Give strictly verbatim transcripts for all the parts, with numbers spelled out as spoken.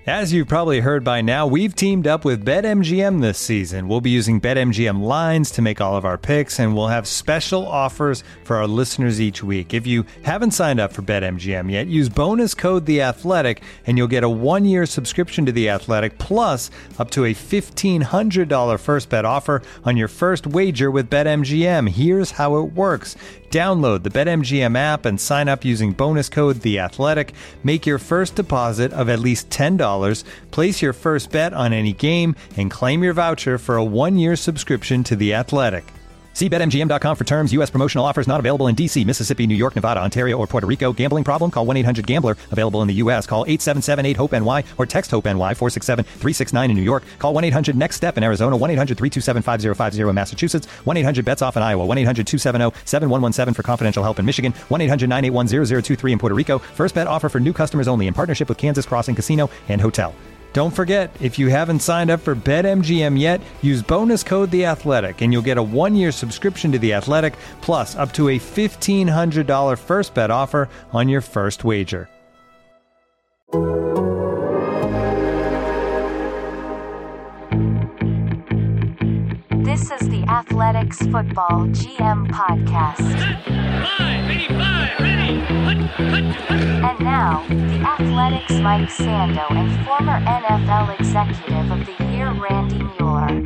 As you've probably heard by now, we've teamed up with BetMGM this season. We'll be using BetMGM lines to make all of our picks, and we'll have special offers for our listeners each week. If you haven't signed up for BetMGM yet, use bonus code The Athletic, and you'll get a one-year subscription to The Athletic, plus up to a fifteen hundred dollars first bet offer on your first wager with BetMGM. Here's how it works. Download the BetMGM app and sign up using bonus code The Athletic. Make your first deposit of at least ten dollars. Place your first bet on any game and claim your voucher for a one-year subscription to The Athletic. See Bet M G M dot com for terms. U S promotional offers not available in D C, Mississippi, New York, Nevada, Ontario, or Puerto Rico. Gambling problem? Call one eight hundred gambler. Available in the U S. Call eight seven seven eight hope N Y or text HOPE-NY four six seven three six nine in New York. Call one eight hundred next step in Arizona. one eight hundred three two seven five zero five zero in Massachusetts. one eight hundred bets off in Iowa. one eight hundred two seven zero seven one one seven for confidential help in Michigan. one eight hundred nine eight one zero zero two three in Puerto Rico. First bet offer for new customers only in partnership with Kansas Crossing Casino and Hotel. Don't forget, if you haven't signed up for BetMGM yet, use bonus code The Athletic, and you'll get a one-year subscription to The Athletic, plus up to a fifteen hundred dollars first bet offer on your first wager. This is the Athletics Football G M Podcast. Five, eighty-five, ready. And now, the Athletics' Mike Sando and former N F L Executive of the Year, Randy Mueller.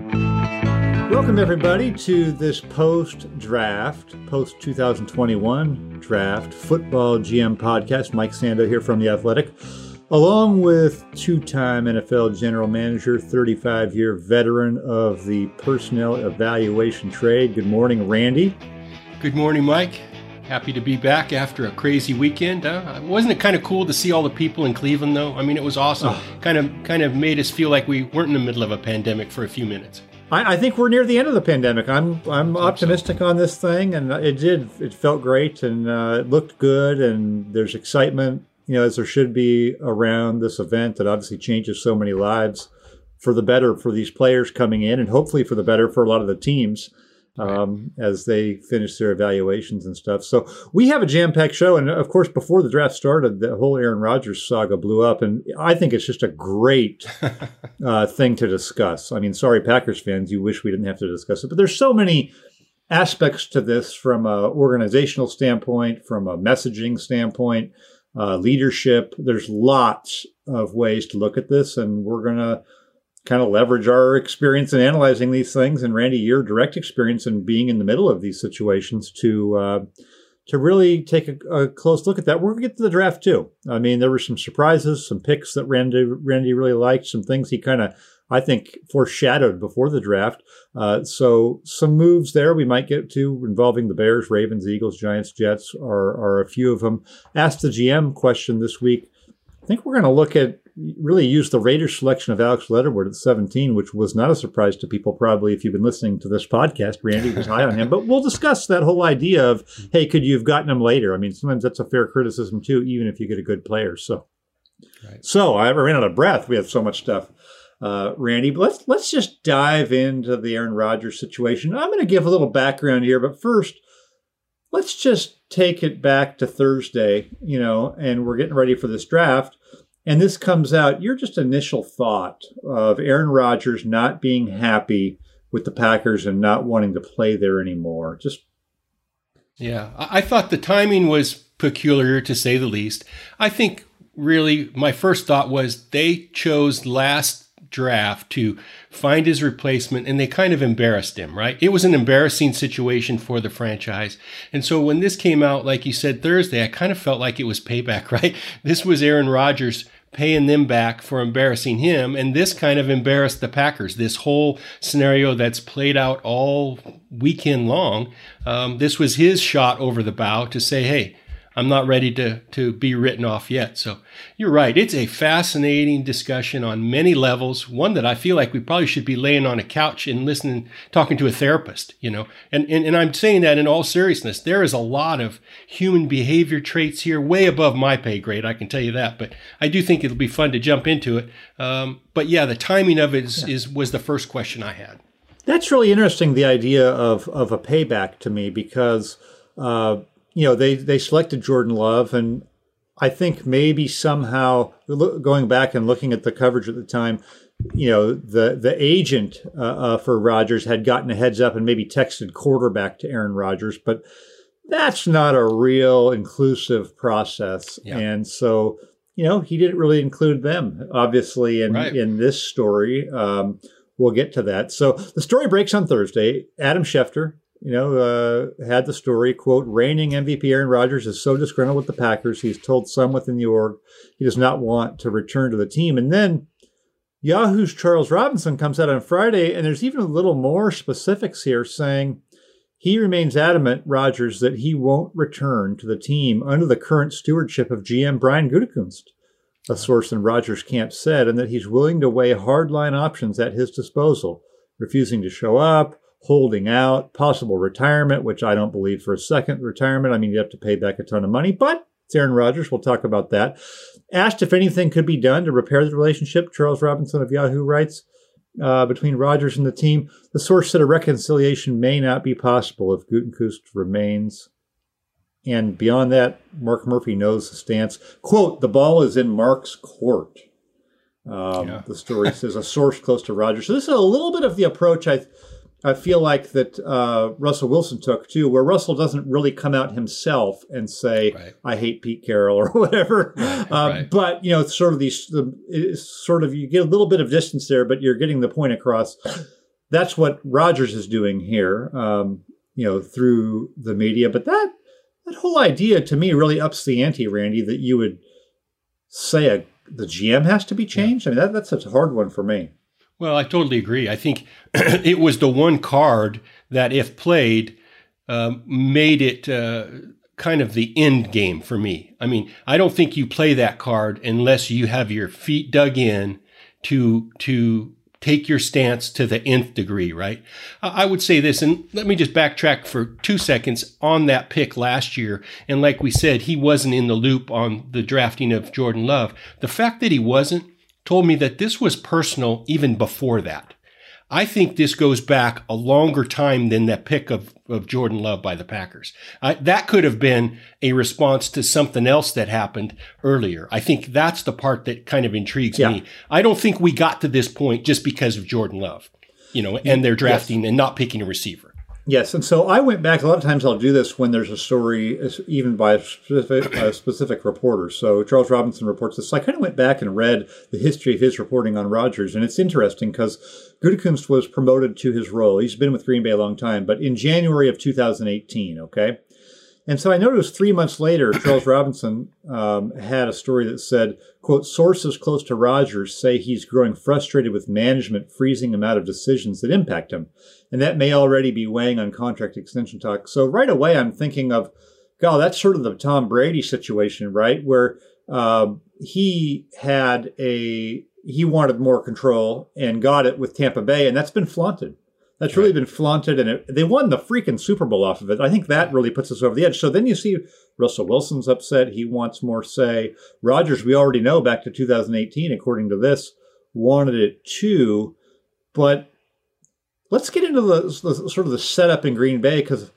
Welcome, everybody, to this post-draft, post-twenty twenty-one draft Football G M Podcast. Mike Sando here from The Athletic, along with two-time N F L General Manager, thirty-five-year veteran of the personnel evaluation trade. Good morning, Randy. Good morning, Mike. Happy to be back after a crazy weekend. Uh, wasn't it kind of cool to see all the people in Cleveland, though? I mean, it was awesome. Oh. Kind of kind of made us feel like we weren't in the middle of a pandemic for a few minutes. I, I think we're near the end of the pandemic. I'm I'm optimistic so. on this thing, and it did. It felt great, and uh, it looked good, and there's excitement, you know, as there should be around this event that obviously changes so many lives for the better for these players coming in, and hopefully for the better for a lot of the teams. Um, as they finish their evaluations and stuff. So we have a jam-packed show. And of course, before the draft started, the whole Aaron Rodgers saga blew up. And I think it's just a great uh, thing to discuss. I mean, sorry, Packers fans, you wish we didn't have to discuss it. But there's so many aspects to this from an organizational standpoint, from a messaging standpoint, uh, leadership. There's lots of ways to look at this. And we're going to kind of leverage our experience in analyzing these things, and Randy, your direct experience in being in the middle of these situations to uh, to really take a, a close look at that. We're going to get to the draft too. I mean, there were some surprises, some picks that Randy Randy really liked, some things he kind of, I think, foreshadowed before the draft. Uh, so some moves there we might get to involving the Bears, Ravens, Eagles, Giants, Jets are, are a few of them. Ask the G M question this week. I think we're going to look at really use the Raiders selection of Alex Leatherwood at seventeen, which was not a surprise to people probably if you've been listening to this podcast. Randy was high on him. But we'll discuss that whole idea of, hey, could you have gotten him later? I mean, sometimes that's a fair criticism too, even if you get a good player. So, right. so I ran out of breath. We have so much stuff, uh, Randy. But let's, let's just dive into the Aaron Rodgers situation. I'm going to give a little background here, but first, let's just take it back to Thursday, you know, and we're getting ready for this draft. And this comes out, your just initial thought of Aaron Rodgers not being happy with the Packers and not wanting to play there anymore. Just Yeah, I thought the timing was peculiar, to say the least. I think really my first thought was they chose last draft to find his replacement, and they kind of embarrassed him, right? It was an embarrassing situation for the franchise. And so when this came out, like you said, Thursday, I kind of felt like it was payback, right? This was Aaron Rodgers paying them back for embarrassing him, and this kind of embarrassed the Packers. This whole scenario that's played out all weekend long, um, this was his shot over the bow to say, hey, I'm not ready to, to be written off yet. So you're right. It's a fascinating discussion on many levels, one that I feel like we probably should be laying on a couch and listening, talking to a therapist, you know, and, and, and I'm saying that in all seriousness. There is a lot of human behavior traits here, way above my pay grade, I can tell you that, but I do think it'll be fun to jump into it. Um, but yeah, the timing of it is, yeah. is was the first question I had. That's really interesting, the idea of, of a payback to me, because, uh, you know, they, they selected Jordan Love, and I think maybe somehow going back and looking at the coverage at the time, you know, the the agent uh, uh, for Rodgers had gotten a heads up and maybe texted quarterback to Aaron Rodgers, but that's not a real inclusive process. Yeah. And so, you know, he didn't really include them, obviously, in, right. in this story. Um, we'll get to that. So the story breaks on Thursday. Adam Schefter, you know, uh, had the story, quote, reigning M V P Aaron Rodgers is so disgruntled with the Packers, he's told some within the org he does not want to return to the team. And then Yahoo's Charles Robinson comes out on Friday, and there's even a little more specifics here saying he remains adamant, Rodgers, that he won't return to the team under the current stewardship of G M Brian Gutekunst, a source in Rodgers' camp said, and that he's willing to weigh hardline options at his disposal, refusing to show up, holding out, possible retirement, which I don't believe for a second. Retirement, I mean, you have to pay back a ton of money, but it's Aaron Rodgers. We'll talk about that. Asked if anything could be done to repair the relationship, Charles Robinson of Yahoo writes, uh, between Rodgers and the team. The source said a reconciliation may not be possible if Gutekunst remains. And beyond that, Mark Murphy knows the stance. Quote, the ball is in Mark's court. Um, yeah. The story says a source close to Rodgers. So this is a little bit of the approach I I feel like that uh, Russell Wilson took, too, where Russell doesn't really come out himself and say, right. I hate Pete Carroll or whatever. Right, um, right. But, you know, it's sort of these, the, it's sort of, you get a little bit of distance there, but you're getting the point across. That's what Rodgers is doing here, um, you know, through the media. But that, that whole idea to me really ups the ante, Randy, that you would say a, the G M has to be changed. Yeah. I mean, that, that's a hard one for me. Well, I totally agree. I think it was the one card that, if played, um, made it uh, kind of the end game for me. I mean, I don't think you play that card unless you have your feet dug in to to take your stance to the nth degree, right? I would say this, and let me just backtrack for two seconds on that pick last year. And like we said, he wasn't in the loop on the drafting of Jordan Love. The fact that he wasn't told me that this was personal even before that. I think this goes back a longer time than that pick of, of Jordan Love by the Packers. Uh, that could have been a response to something else that happened earlier. I think that's the part that kind of intrigues yeah. me. I don't think we got to this point just because of Jordan Love, you know, and they're drafting yes. and not picking a receiver. Yes, and so I went back. A lot of times I'll do this when there's a story, even by a specific, a specific reporter. So Charles Robinson reports this. So I kind of went back and read the history of his reporting on Rodgers, and it's interesting because Gutekunst was promoted to his role. He's been with Green Bay a long time, but in January of two thousand eighteen, okay? And so I noticed three months later, Charles Robinson um, had a story that said, quote, sources close to Rodgers say he's growing frustrated with management freezing him out of decisions that impact him. And that may already be weighing on contract extension talk. So right away, I'm thinking of, God, that's sort of the Tom Brady situation, right? Where uh, he had a, he wanted more control and got it with Tampa Bay, and that's been flaunted. That's really been flaunted, and it, they won the freaking Super Bowl off of it. I think that really puts us over the edge. So then you see Russell Wilson's upset. He wants more say. Rodgers, we already know, back to two thousand eighteen, according to this, wanted it too. But let's get into the, the sort of the setup in Green Bay, because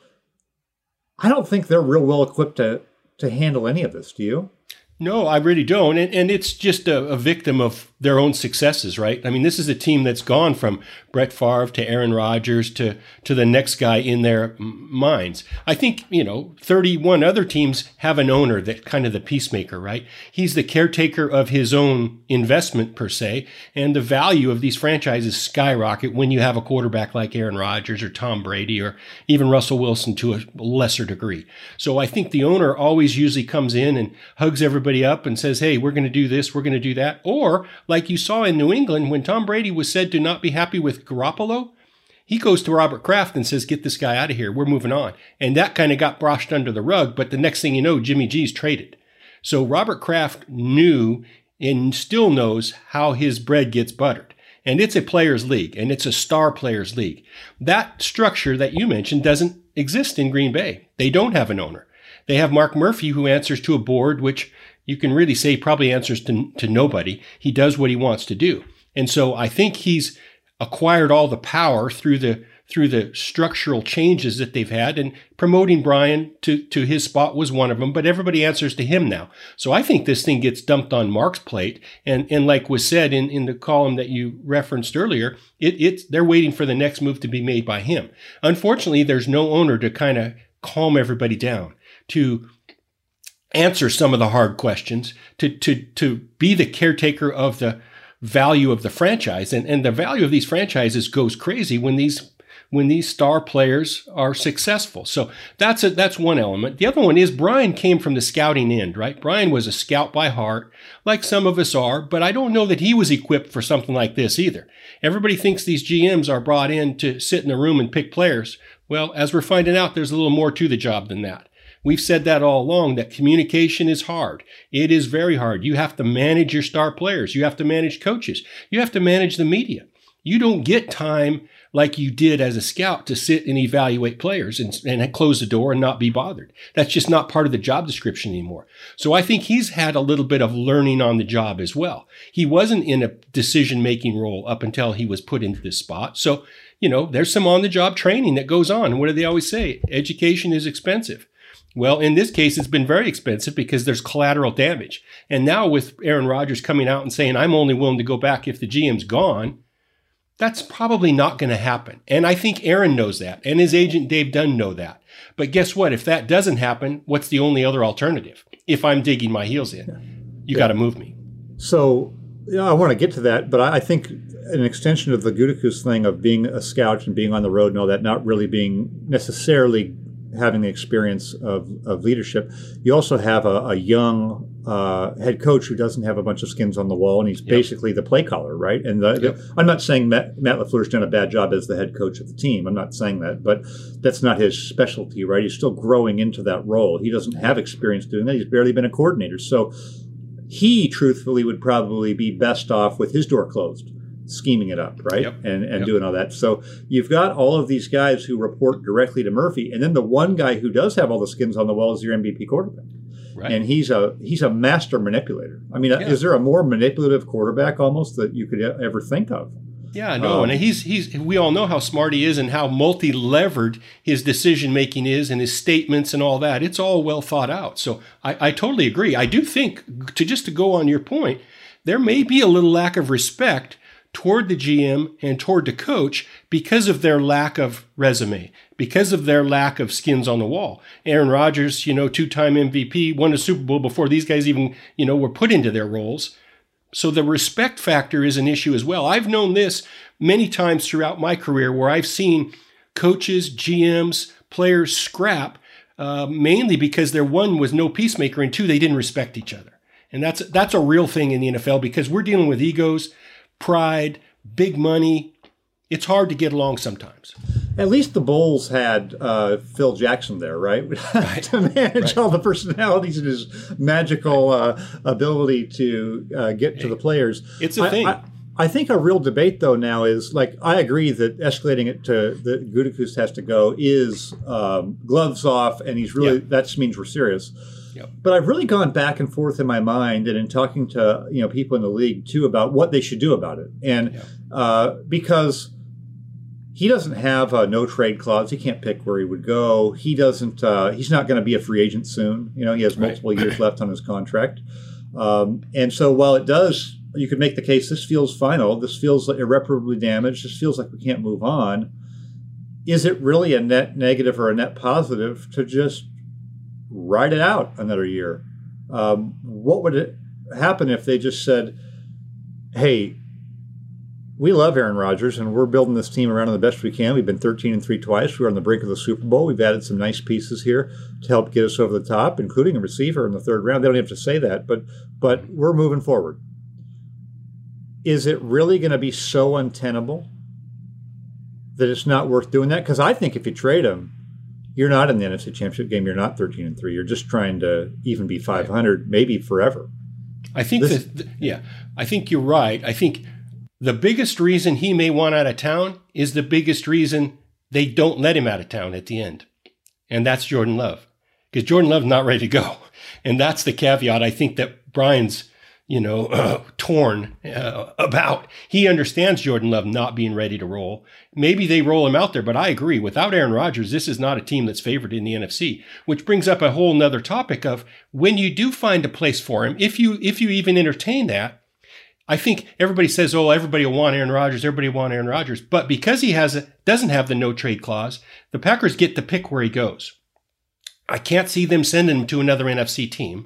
I don't think they're real well equipped to, to handle any of this. Do you? No, I really don't. And, and it's just a, a victim of their own successes, right? I mean, this is a team that's gone from Brett Favre to Aaron Rodgers to, to the next guy in their minds. I think, you know, thirty-one other teams have an owner that kind of the peacemaker, right? He's the caretaker of his own investment per se. And the value of these franchises skyrocket when you have a quarterback like Aaron Rodgers or Tom Brady or even Russell Wilson to a lesser degree. So I think the owner always usually comes in and hugs everybody up and says, hey, we're going to do this, we're going to do that. Or like you saw in New England, when Tom Brady was said to not be happy with Garoppolo, he goes to Robert Kraft and says, get this guy out of here. We're moving on. And that kind of got brushed under the rug. But the next thing you know, Jimmy G's traded. So Robert Kraft knew and still knows how his bread gets buttered. And it's a players' league, and it's a star players' league. That structure that you mentioned doesn't exist in Green Bay. They don't have an owner. They have Mark Murphy, who answers to a board, which you can really say probably answers to, to nobody. He does what he wants to do. And so I think he's acquired all the power through the through the structural changes that they've had, and promoting Brian to, to his spot was one of them, but everybody answers to him now. So I think this thing gets dumped on Mark's plate. And, and like was said in, in the column that you referenced earlier, it, it's, they're waiting for the next move to be made by him. Unfortunately, there's no owner to kind of calm everybody down, to answer some of the hard questions, to, to, to be the caretaker of the value of the franchise. And, and the value of these franchises goes crazy when these when these star players are successful. So that's a, that's one element. The other one is Brian came from the scouting end, right? Brian was a scout by heart, like some of us are, but I don't know that he was equipped for something like this either. Everybody thinks these G Ms are brought in to sit in a room and pick players. Well, as we're finding out, there's a little more to the job than that. We've said that all along, that communication is hard. It is very hard. You have to manage your star players. You have to manage coaches. You have to manage the media. You don't get time like you did as a scout to sit and evaluate players and, and close the door and not be bothered. That's just not part of the job description anymore. So I think he's had a little bit of learning on the job as well. He wasn't in a decision-making role up until he was put into this spot. So, you know, there's some on-the-job training that goes on. And what do they always say? Education is expensive. Well, in this case, it's been very expensive because there's collateral damage. And now with Aaron Rodgers coming out and saying, I'm only willing to go back if the G M's gone, that's probably not going to happen. And I think Aaron knows that, and his agent Dave Dunn know that. But guess what? If that doesn't happen, what's the only other alternative? If I'm digging my heels in, you yeah. got to move me. So yeah, I want to get to that, but I think an extension of the Gutekunst thing of being a scout and being on the road and all that, not really being necessarily having the experience of, of leadership. You also have a, a young uh, head coach who doesn't have a bunch of skins on the wall, and he's yep. basically the play caller, right? And the, yep. the, I'm not saying Matt, Matt LaFleur's done a bad job as the head coach of the team. I'm not saying that, but that's not his specialty, right? He's still growing into that role. He doesn't have experience doing that. He's barely been a coordinator. So he, truthfully, would probably be best off with his door closed, scheming it up, right? Yep. And and yep. doing all that. So you've got all of these guys who report directly to Murphy, and then the one guy who does have all the skins on the wall is your M V P quarterback. Right. And he's a he's a master manipulator. I mean, yeah. is there a more manipulative quarterback almost that you could ever think of? Yeah, no, um, and he's he's we all know how smart he is and how multi-levered his decision making is and his statements and all that. It's all well thought out. So I, I totally agree. I do think, to just to go on your point, there may be a little lack of respect toward the G M and toward the coach because of their lack of resume, because of their lack of skins on the wall. Aaron Rodgers, you know, two-time M V P, won a Super Bowl before these guys even, you know, were put into their roles. So the respect factor is an issue as well. I've known this many times throughout my career where I've seen coaches, G Ms, players scrap, uh, mainly because their one was no peacemaker and two, they didn't respect each other. And that's that's a real thing in the N F L because we're dealing with egos, pride, big money. It's hard to get along sometimes. At least the Bulls had uh, Phil Jackson there, right? right. to manage right. all the personalities and his magical uh, ability to uh, get to the players. It's a I, thing. I, I think a real debate, though, now is, like, I agree that escalating it to the Gutekunst has to go is um, gloves off, and he's really, yeah. that means we're serious. Yep. But I've really gone back and forth in my mind and in talking to, you know, people in the league too about what they should do about it. And yeah. uh, because he doesn't have a no trade clause, he can't pick where he would go. He doesn't. Uh, he's not going to be a free agent soon. You know, he has multiple right. years left on his contract. Um, and so while it does, you could make the case this feels final. This feels irreparably damaged. This feels like we can't move on. Is it really a net negative or a net positive to just ride it out another year? Um, what would it happen if they just said, hey, we love Aaron Rodgers and we're building this team around him the best we can. We've been thirteen and three twice. We're on the brink of the Super Bowl. We've added some nice pieces here to help get us over the top, including a receiver in the third round. They don't have to say that, but but we're moving forward. Is it really going to be so untenable that it's not worth doing that? Because I think if you trade him, you're not in the N F C Championship game. You're not thirteen and three. You're just trying to even be five hundred, maybe forever. I think this, that, yeah, I think you're right. I think the biggest reason he may want out of town is the biggest reason they don't let him out of town at the end. And that's Jordan Love. Because Jordan Love's not ready to go. And that's the caveat I think that Brian's, you know, uh, torn uh, about. He understands Jordan Love not being ready to roll. Maybe they roll him out there, but I agree. Without Aaron Rodgers, this is not a team that's favored in the N F C, which brings up a whole nother topic of when you do find a place for him, if you if you even entertain that, I think everybody says, oh, everybody will want Aaron Rodgers, everybody will want Aaron Rodgers. But because he has a, doesn't have the no-trade clause, the Packers get to pick where he goes. I can't see them sending him to another N F C team.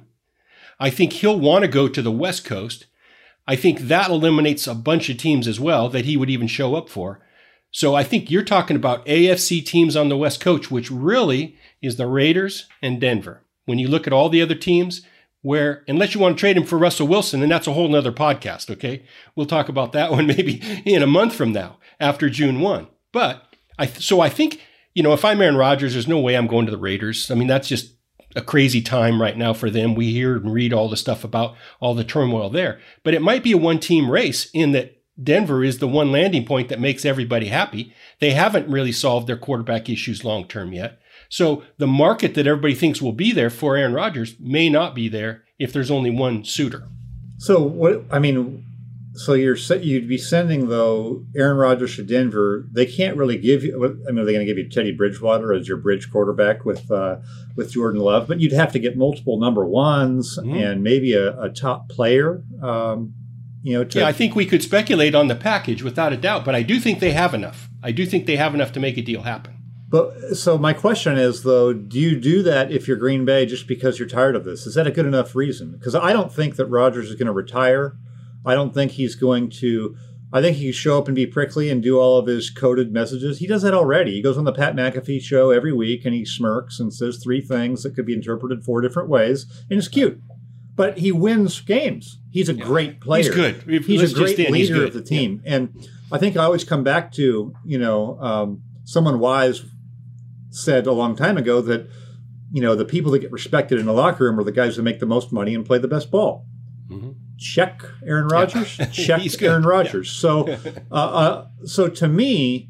I think he'll want to go to the West Coast. I think that eliminates a bunch of teams as well that he would even show up for. So I think you're talking about A F C teams on the West Coast, which really is the Raiders and Denver. When you look at all the other teams, where, unless you want to trade him for Russell Wilson, and that's a whole nother podcast, okay? We'll talk about that one maybe in a month from now, after June first. But, I so I think, you know, if I'm Aaron Rodgers, there's no way I'm going to the Raiders. I mean, that's just a crazy time right now for them. We hear and read all the stuff about all the turmoil there. But it might be a one-team race in that Denver is the one landing point that makes everybody happy. They haven't really solved their quarterback issues long-term yet. So the market that everybody thinks will be there for Aaron Rodgers may not be there if there's only one suitor. So what, I mean, so you're you'd be sending, though, Aaron Rodgers to Denver. They can't really give you, I mean, are they going to give you Teddy Bridgewater as your bridge quarterback with uh, with Jordan Love? But you'd have to get multiple number ones mm-hmm. and maybe a, a top player. Um, you know, to, yeah, I think we could speculate on the package without a doubt, but I do think they have enough. I do think they have enough to make a deal happen. But so my question is, though, do you do that if you're Green Bay just because you're tired of this? Is that a good enough reason? Because I don't think that Rodgers is going to retire. I don't think he's going to – I think he can show up and be prickly and do all of his coded messages. He does that already. He goes on the Pat McAfee show every week and he smirks and says three things that could be interpreted four different ways, and it's cute. But he wins games. He's a yeah. great player. He's good. He's Let's a great in, leader of the team. Yeah. And I think I always come back to, you know, um, someone wise – said a long time ago that, you know, the people that get respected in the locker room are the guys that make the most money and play the best ball. Mm-hmm. Check Aaron Rodgers. Yeah. Check Aaron Rodgers. Yeah. So, uh, uh, so to me,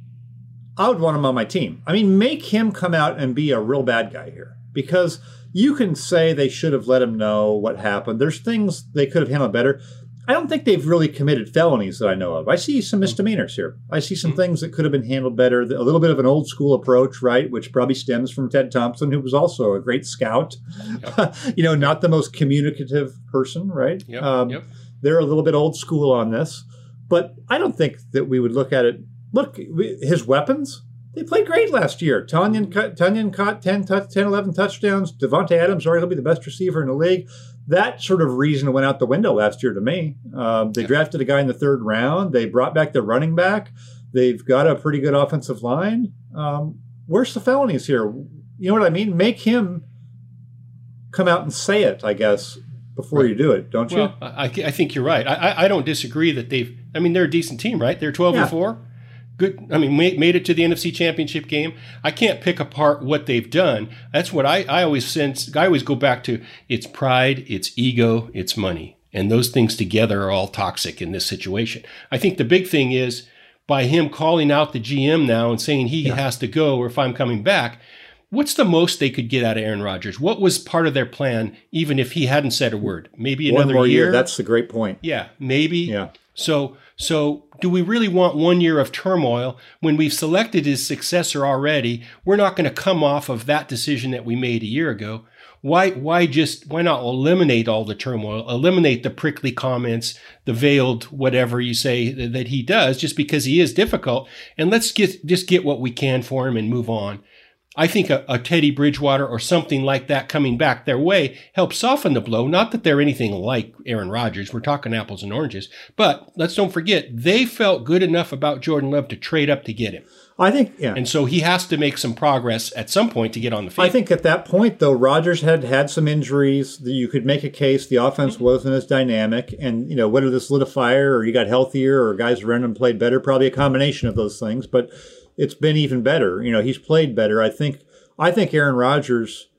I would want him on my team. I mean, make him come out and be a real bad guy here, because you can say they should have let him know what happened. There's things they could have handled better. I don't think they've really committed felonies that I know of. I see some misdemeanors here. I see some things that could have been handled better. A little bit of an old school approach, right, which probably stems from Ted Thompson, who was also a great scout. Yep. you know, not the most communicative person, right? Yep. Um, yep. They're a little bit old school on this. But I don't think that we would look at it. Look, his weapons, they played great last year. Tonyan, Tonyan caught ten, ten, eleven touchdowns. Devontae Adams, already he'll be the best receiver in the league. That sort of reason went out the window last year to me. Um, they yeah. drafted a guy in the third round. They brought back their running back. They've got a pretty good offensive line. Um, where's the felonies here? You know what I mean? Make him come out and say it, I guess, before right. you do it, don't well, you? I, I think you're right. I, I don't disagree that they've – I mean, they're a decent team, right? They're twelve and four. Good. I mean, made, made it to the N F C Championship game. I can't pick apart what they've done. That's what I, I always sense. I always go back to it's pride, it's ego, it's money. And those things together are all toxic in this situation. I think the big thing is by him calling out the G M now and saying he yeah. has to go or if I'm coming back, what's the most they could get out of Aaron Rodgers? What was part of their plan, even if he hadn't said a word? Maybe another One more year? year. That's the great point. Yeah, maybe. Yeah. So, so do we really want one year of turmoil when we've selected his successor already? We're not going to come off of that decision that we made a year ago. Why, why just, why not eliminate all the turmoil, eliminate the prickly comments, the veiled whatever you say that he does, just because he is difficult, and let's get, just get what we can for him and move on. I think a, a Teddy Bridgewater or something like that coming back their way helps soften the blow. Not that they're anything like Aaron Rodgers. We're talking apples and oranges. But let's don't forget, they felt good enough about Jordan Love to trade up to get him. I think, yeah. And so he has to make some progress at some point to get on the field. I think at that point, though, Rodgers had had some injuries. You could make a case the offense wasn't as dynamic. And, you know, whether this lit a fire or you got healthier or guys around him played better, probably a combination of those things. But it's been even better. You know, he's played better. I think I think Aaron Rodgers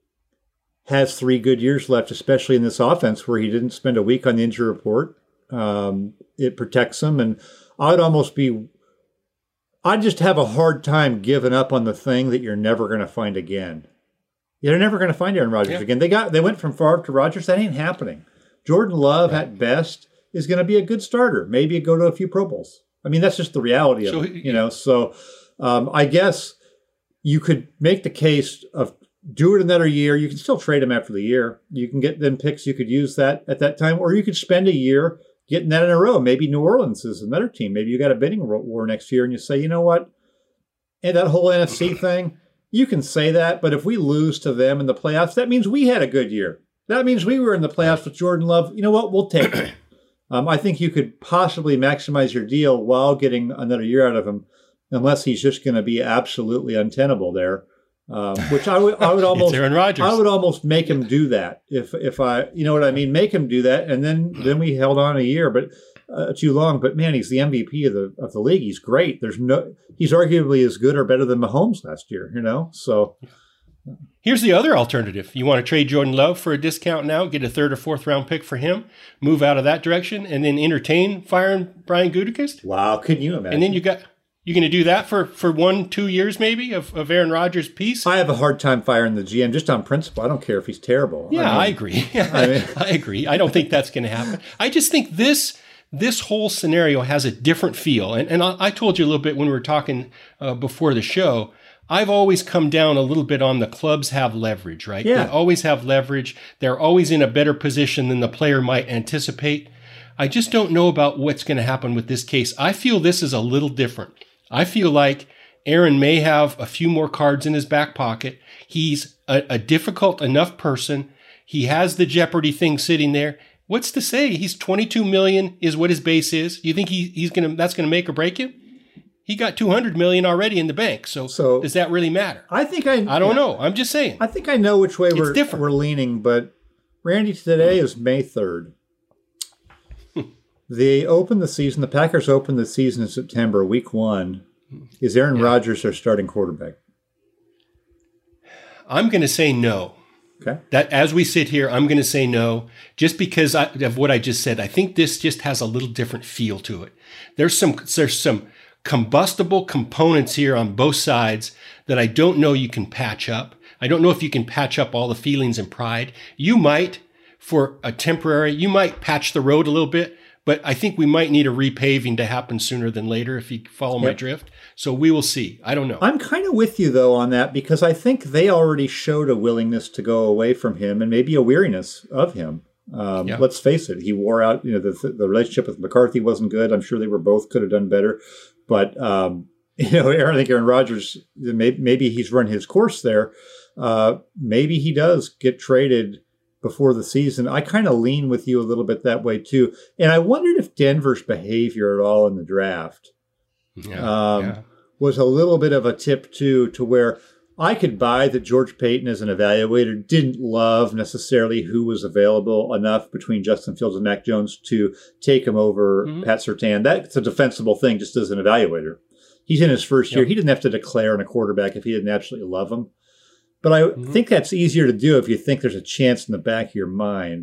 has three good years left, especially in this offense where he didn't spend a week on the injury report. Um, it protects him. And I'd almost be, I'd just have a hard time giving up on the thing that you're never going to find again. You're never going to find Aaron Rodgers yeah. again. They got, they went from Favre to Rodgers. That ain't happening. Jordan Love at best is going to be a good starter. Maybe go to a few Pro Bowls. I mean, that's just the reality of So it, he- you know. So um, I guess you could make the case of do it another year. You can still trade him after the year. You can get them picks. You could use that at that time, or you could spend a year getting that in a row. Maybe New Orleans is another team. Maybe you got a bidding war next year, and you say, you know what, and that whole N F C thing, you can say that, but if we lose to them in the playoffs, that means we had a good year. That means we were in the playoffs with Jordan Love. You know what? We'll take it. Um, I think you could possibly maximize your deal while getting another year out of him, unless he's just going to be absolutely untenable there. Um, which I would, I would almost, It's Aaron Rodgers. I would almost make him do that if, if I, you know what I mean, make him do that, and then, then we held on a year, but uh, too long. But man, he's the M V P of the of the league. He's great. There's no, he's arguably as good or better than Mahomes last year. You know, so. Here's the other alternative. You want to trade Jordan Love for a discount now, get a third or fourth round pick for him, move out of that direction, and then entertain firing Brian Gutekunst. Wow, can you imagine? And then you got you going to do that for, for one, two years maybe of, of Aaron Rodgers' piece? I have a hard time firing the G M just on principle. I don't care if he's terrible. Yeah, I, I mean, agree. I mean- I agree. I don't think that's going to happen. I just think this this whole scenario has a different feel. And, and I, I told you a little bit when we were talking uh, before the show. I've always come down a little bit on the clubs have leverage, right? Yeah. They always have leverage. They're always in a better position than the player might anticipate. I just don't know about what's going to happen with this case. I feel this is a little different. I feel like Aaron may have a few more cards in his back pocket. He's a, a difficult enough person. He has the Jeopardy thing sitting there. What's to say? He's twenty-two million is what his base is. You think he, he's going to, that's going to make or break him? He got two hundred million already in the bank. So, So- does that really matter? I think I. I don't yeah. know. I'm just saying. I think I know which way we're different. we're leaning, but Randy, today is May third. They open the season. The Packers open the season in September, week one. Is Aaron Rodgers their starting quarterback? I'm going to say no. Okay. That as we sit here, I'm going to say no, just because I, of what I just said. I think this just has a little different feel to it. There's some there's some combustible components here on both sides that I don't know you can patch up. I don't know if you can patch up all the feelings and pride. You might, for a temporary, you might patch the road a little bit, but I think we might need a repaving to happen sooner than later, if you follow my Yep. drift. So we will see. I don't know. I'm kind of with you, though, on that, because I think they already showed a willingness to go away from him and maybe a weariness of him. Um, Yeah. Let's face it, he wore out, you know, the, the relationship with McCarthy wasn't good. I'm sure they were both could have done better. But, um, you know, Aaron, I think Aaron Rodgers, maybe, maybe he's run his course there. Uh, maybe he does get traded before the season. I kind of lean with you a little bit that way, too. And I wondered if Denver's behavior at all in the draft yeah, um, yeah. was a little bit of a tip too, to where I could buy that George Payton as an evaluator didn't love necessarily who was available enough between Justin Fields and Mac Jones to take him over Mhm. Pat Surtain. That's a defensible thing just as an evaluator. He's in his first year. Yep. He didn't have to declare on a quarterback if he didn't absolutely love him. But I Mhm. think that's easier to do if you think there's a chance in the back of your mind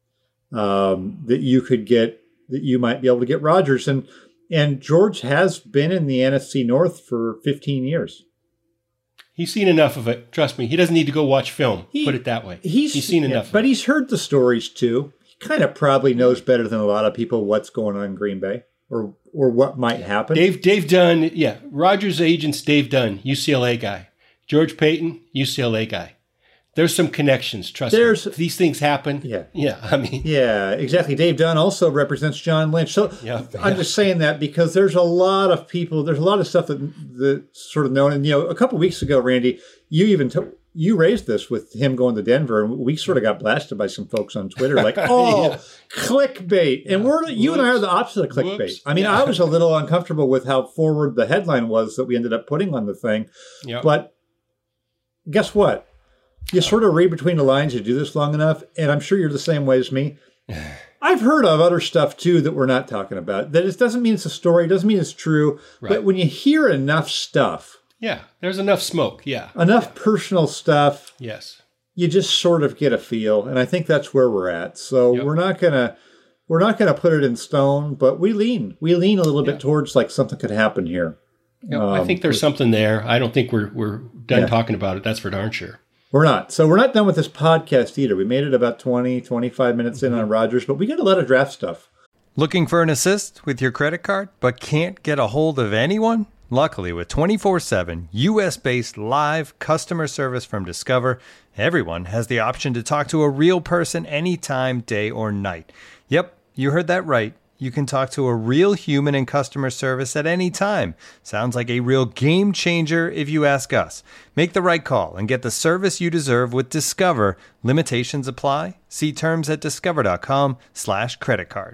um, that you could get, that you might be able to get Rodgers. And And George has been in the N F C North for fifteen years. He's seen enough of it. Trust me. He doesn't need to go watch film. He- Put it that way. He's, He's seen yeah, enough. of but it. he's heard the stories too. He kind of probably knows better than a lot of people what's going on in Green Bay or or what might happen. Dave Dave Dunn, yeah. Rogers' agent's Dave Dunn, U C L A guy. George Payton, U C L A guy. There's some connections, trust There's- me. If these things happen, Yeah. yeah, I mean, Yeah, exactly. Dave Dunn also represents John Lynch. So Yeah, I'm yeah. just saying that because there's a lot of people, there's a lot of stuff that that's sort of known. And, you know, a couple of weeks ago, Randy, you even t- you raised this with him going to Denver, and we sort of got blasted by some folks on Twitter, like, "Oh, Yeah. clickbait!" And we're you and I are the opposite of clickbait. Whoops. I mean, Yeah. I was a little uncomfortable with how forward the headline was that we ended up putting on the thing, yeah. but guess what? You sort of read between the lines. You do this long enough, and I'm sure you're the same way as me. I've heard of other stuff too that we're not talking about. That it doesn't mean it's a story. It doesn't mean it's true. But Right. when you hear enough stuff, yeah, there's enough smoke. Yeah, enough personal stuff, yes. you just sort of get a feel. And I think that's where we're at. So Yep. we're not gonna we're not gonna put it in stone, but we lean we lean a little Yeah. bit towards like something could happen here. Yeah, I Um, think there's something there. I don't think we're we're done Yeah. talking about it. That's for darn sure. We're not. So we're not done with this podcast either. We made it about twenty, twenty-five minutes in on Rodgers, but we got a lot of draft stuff. Looking for an assist with your credit card, but can't get a hold of anyone? Luckily, with twenty-four seven U S-based live customer service from Discover, everyone has the option to talk to a real person anytime, day or night. Yep, you heard that right. You can talk to a real human in customer service at any time. Sounds like a real game changer if you ask us. Make the right call and get the service you deserve with Discover. Limitations apply. See terms at discover.com slash credit card.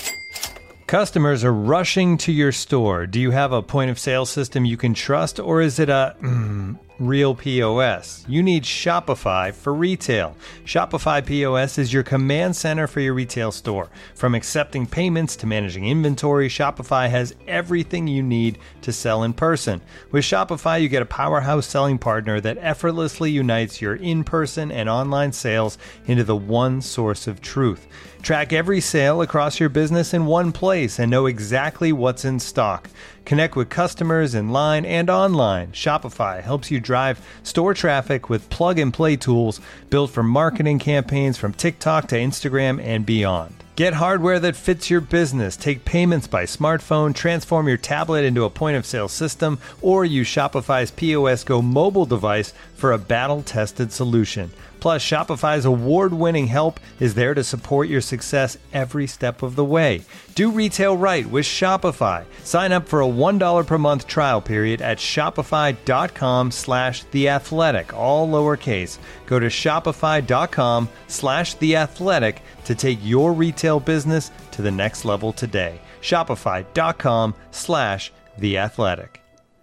Customers are rushing to your store. Do you have a point of sale system you can trust, or is it a mm, real P O S? You need Shopify for retail. Shopify P O S is your command center for your retail store. From accepting payments to managing inventory, Shopify has everything you need to sell in person. With Shopify, you get a powerhouse selling partner that effortlessly unites your in-person and online sales into the one source of truth. Track every sale across your business in one place and know exactly what's in stock. Connect with customers in line and online. Shopify helps you drive store traffic with plug-and-play tools built for marketing campaigns from TikTok to Instagram and beyond. Get hardware that fits your business. Take payments by smartphone, transform your tablet into a point-of-sale system, or use Shopify's P O S Go mobile device for a battle-tested solution. Plus, Shopify's award-winning help is there to support your success every step of the way. Do retail right with Shopify. Sign up for a one dollar per month trial period at shopify.com slash theathletic, all lowercase. Go to shopify.com slash theathletic to take your retail business to the next level today. Shopify.com slash theathletic.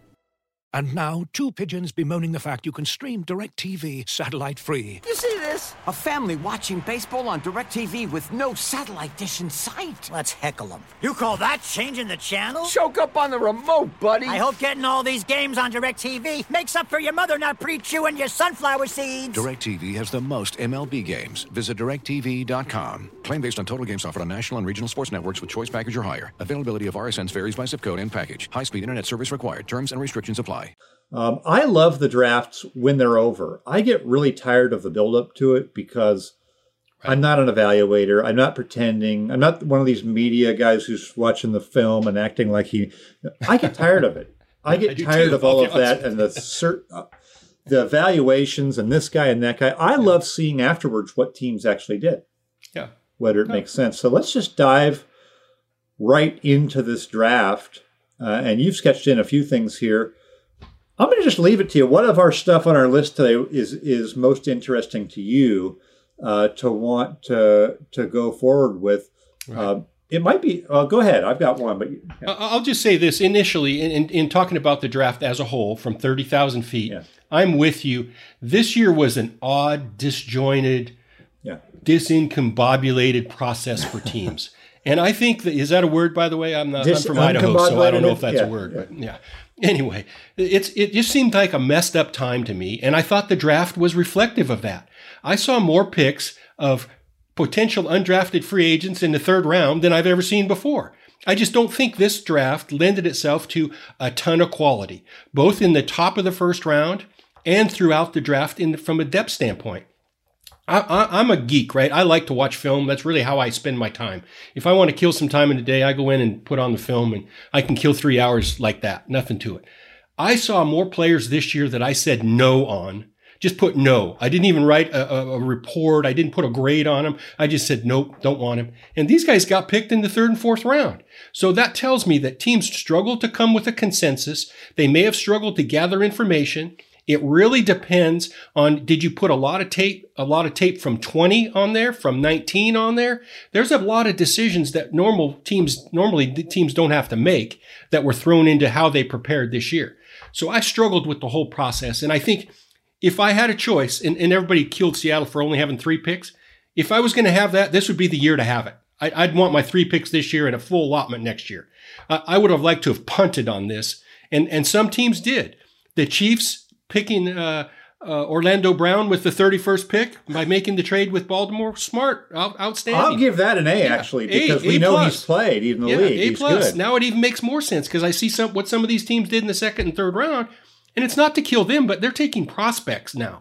And now, two pigeons bemoaning the fact you can stream DirecTV satellite-free. You see this? A family watching baseball on DirecTV with no satellite dish in sight. Let's heckle them. You call that changing the channel? Choke up on the remote, buddy. I hope getting all these games on DirecTV makes up for your mother not pre-chewing your sunflower seeds. DirecTV has the most M L B games. Visit direct T V dot com. Claim based on total games offered on national and regional sports networks with choice package or higher. Availability of R S Ns varies by zip code and package. High-speed internet service required. Terms and restrictions apply. Um, I love the drafts when they're over. I get really tired of the build-up to it because right. I'm not an evaluator. I'm not pretending. I'm not one of these media guys who's watching the film and acting like he... I get tired of it. I get I tired too. of all of that and the cert, uh, the evaluations and this guy and that guy. I yeah. love seeing afterwards what teams actually did. Yeah. Whether it no. makes sense. So let's just dive right into this draft. Uh, and you've sketched in a few things here. I'm going to just leave it to you. What of our stuff on our list today is is most interesting to you uh, to want to to go forward with? Right. Uh, it might be. Uh, go ahead. I've got one, but yeah. I'll just say this initially in, in, in talking about the draft as a whole from thirty thousand feet. Yeah. I'm with you. This year was an odd, disjointed, yeah. discombobulated process for teams. And I think that, is that a word, by the way? I'm not. I'm from Idaho, so I don't know if that's yeah, a word. Yeah. But yeah. Anyway, it's it just seemed like a messed up time to me, and I thought the draft was reflective of that. I saw more picks of potential undrafted free agents in the third round than I've ever seen before. I just don't think this draft lended itself to a ton of quality, both in the top of the first round and throughout the draft in from a depth standpoint. I, I, I'm a geek, right? I like to watch film. That's really how I spend my time. If I want to kill some time in the day, I go in and put on the film, and I can kill three hours like that. Nothing to it. I saw more players this year that I said no on. Just put no. I didn't even write a, a, a report. I didn't put a grade on them. I just said, nope, don't want him. And these guys got picked in the third and fourth round. So that tells me that teams struggled to come with a consensus. They may have struggled to gather information. It really depends on, did you put a lot of tape, a lot of tape from twenty on there, from nineteen on there? There's a lot of decisions that normal teams, normally teams don't have to make that were thrown into how they prepared this year. So I struggled with the whole process. And I think if I had a choice, and, and everybody killed Seattle for only having three picks, if I was going to have that, this would be the year to have it. I, I'd want my three picks this year and a full allotment next year. Uh, I would have liked to have punted on this. And, and some teams did. The Chiefs, picking uh, uh, Orlando Brown with the thirty-first pick by making the trade with Baltimore. Smart, out, outstanding. I'll give that an A, yeah. actually, because a, we a know plus. he's played in the yeah, league. A he's plus. Good. Now it even makes more sense because I see some what some of these teams did in the second and third round, and it's not to kill them, but they're taking prospects now.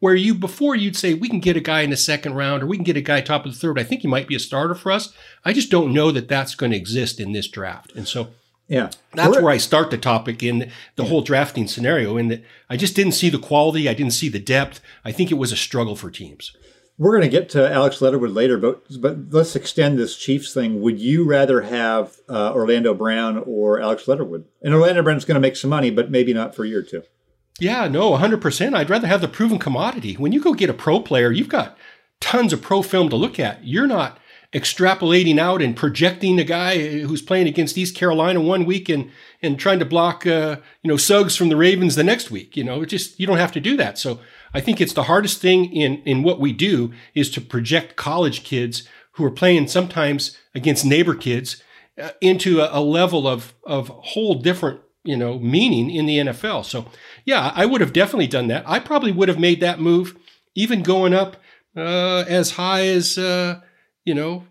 where you before you'd say we can get a guy in the second round or we can get a guy top of the third. I think he might be a starter for us. I just don't know that that's going to exist in this draft. And so yeah, that's We're, where I start the topic in the yeah. whole drafting scenario, in that I just didn't see the quality. I didn't see the depth. I think it was a struggle for teams. We're going to get to Alex Leatherwood later, but but let's extend this Chiefs thing. Would you rather have uh, Orlando Brown or Alex Leatherwood? And Orlando Brown's going to make some money, but maybe not for a year or two. Yeah, no, one hundred percent. I'd rather have the proven commodity. When you go get a pro player, you've got tons of pro film to look at. You're not extrapolating out and projecting a guy who's playing against East Carolina one week and and trying to block uh, you know Suggs from the Ravens the next week. You know, it just you don't have to do that. So I think it's the hardest thing in in what we do is to project college kids who are playing sometimes against neighbor kids uh, into a, a level of of whole different you know meaning in the N F L. So yeah, I would have definitely done that. I probably would have made that move, even going up uh, as high as. Uh, You know,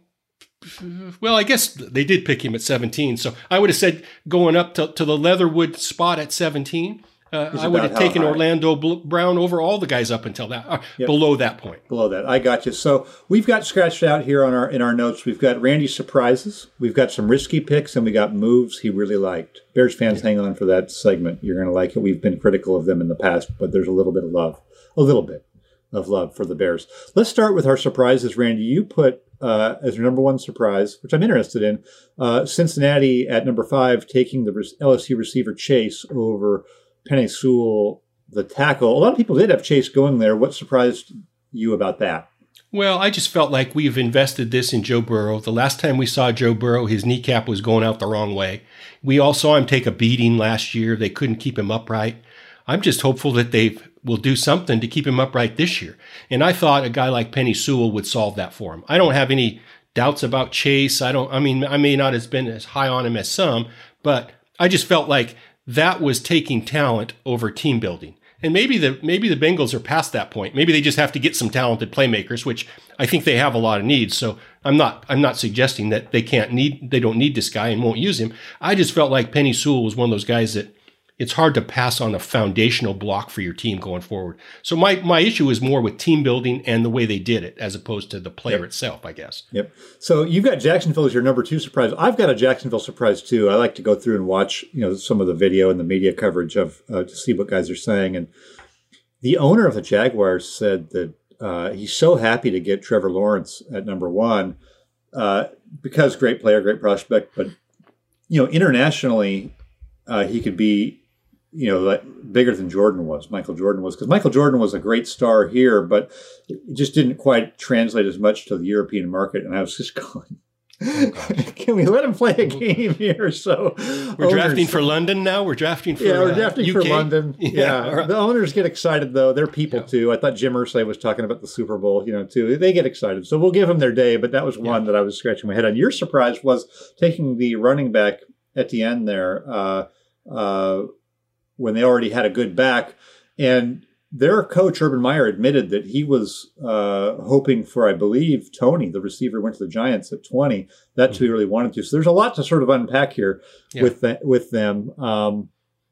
well, I guess they did pick him at seventeen. So I would have said going up to, to the Leatherwood spot at seventeen, uh, I would have taken high. Orlando Brown over all the guys up until that, uh, yep. below that point. Below that. I got you. So we've got scratched out here on our in our notes. We've got Randy's surprises. We've got some risky picks, and we got moves he really liked. Bears fans, yeah. hang on for that segment. You're going to like it. We've been critical of them in the past, but there's a little bit of love. A little bit of love for the Bears. Let's start with our surprises, Randy. You put uh, as your number one surprise, which I'm interested in, uh, Cincinnati at number five, taking the L S U receiver Chase over Penei Sewell, the tackle. A lot of people did have Chase going there. What surprised you about that? Well, I just felt like we've invested this in Joe Burrow. The last time we saw Joe Burrow, his kneecap was going out the wrong way. We all saw him take a beating last year. They couldn't keep him upright. I'm just hopeful that they will do something to keep him upright this year. And I thought a guy like Penei Sewell would solve that for him. I don't have any doubts about Chase. I don't, I mean, I may not have been as high on him as some, but I just felt like that was taking talent over team building. And maybe the, maybe the Bengals are past that point. Maybe they just have to get some talented playmakers, which I think they have a lot of needs. So I'm not, I'm not suggesting that they can't need, they don't need this guy and won't use him. I just felt like Penei Sewell was one of those guys that it's hard to pass on a foundational block for your team going forward. So my, my issue is more with team building and the way they did it as opposed to the player yep. itself, I guess. Yep. So you've got Jacksonville as your number two surprise. I've got a Jacksonville surprise too. I like to go through and watch, you know, some of the video and the media coverage of uh, to see what guys are saying. And the owner of the Jaguars said that uh, he's so happy to get Trevor Lawrence at number one uh, because great player, great prospect, but you know, internationally uh, he could be, you know, like bigger than Jordan was, Michael Jordan was, because Michael Jordan was a great star here, but it just didn't quite translate as much to the European market. And I was just going, oh, can we let him play a game here? So we're owners, drafting for London now. We're drafting for yeah, we're drafting uh, U K. for London. Yeah, yeah. The owners get excited though. They're people yeah. too. I thought Jim Irsay was talking about the Super Bowl, you know, too. They get excited, so we'll give them their day. But that was one yeah. that I was scratching my head on. Your surprise was taking the running back at the end there. Uh, uh, when they already had a good back. And their coach, Urban Meyer, admitted that he was uh, hoping for, I believe, Tony, the receiver, went to the Giants at twenty. That's mm-hmm. who he really wanted to. So there's a lot to sort of unpack here yeah. with the, with them. Um,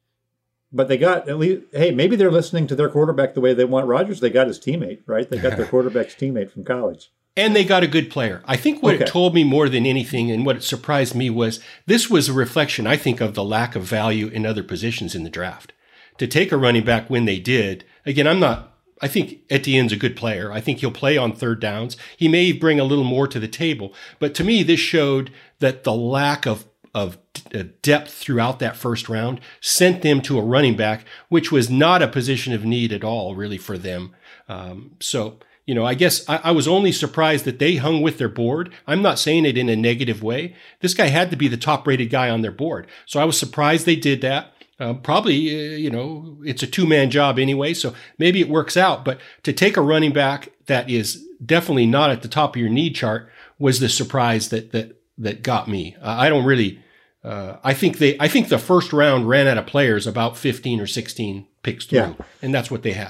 but they got, at least, hey, maybe they're listening to their quarterback the way they want Rodgers. They got his teammate, right? They got their quarterback's teammate from college. And they got a good player. I think what okay. it told me more than anything and what it surprised me was this was a reflection, I think, of the lack of value in other positions in the draft. To take a running back when they did, again, I'm not, I think Etienne's a good player. I think he'll play on third downs. He may bring a little more to the table. But to me, this showed that the lack of, of depth throughout that first round sent them to a running back, which was not a position of need at all, really, for them. Um, so... You know, I guess I, I was only surprised that they hung with their board. I'm not saying it in a negative way. This guy had to be the top-rated guy on their board. So I was surprised they did that. Uh, probably, uh, you know, it's a two-man job anyway, so maybe it works out. But to take a running back that is definitely not at the top of your need chart was the surprise that that that got me. Uh, I don't really. Uh, I think they. I think the first round ran out of players about fifteen or sixteen picks through, yeah. and that's what they had.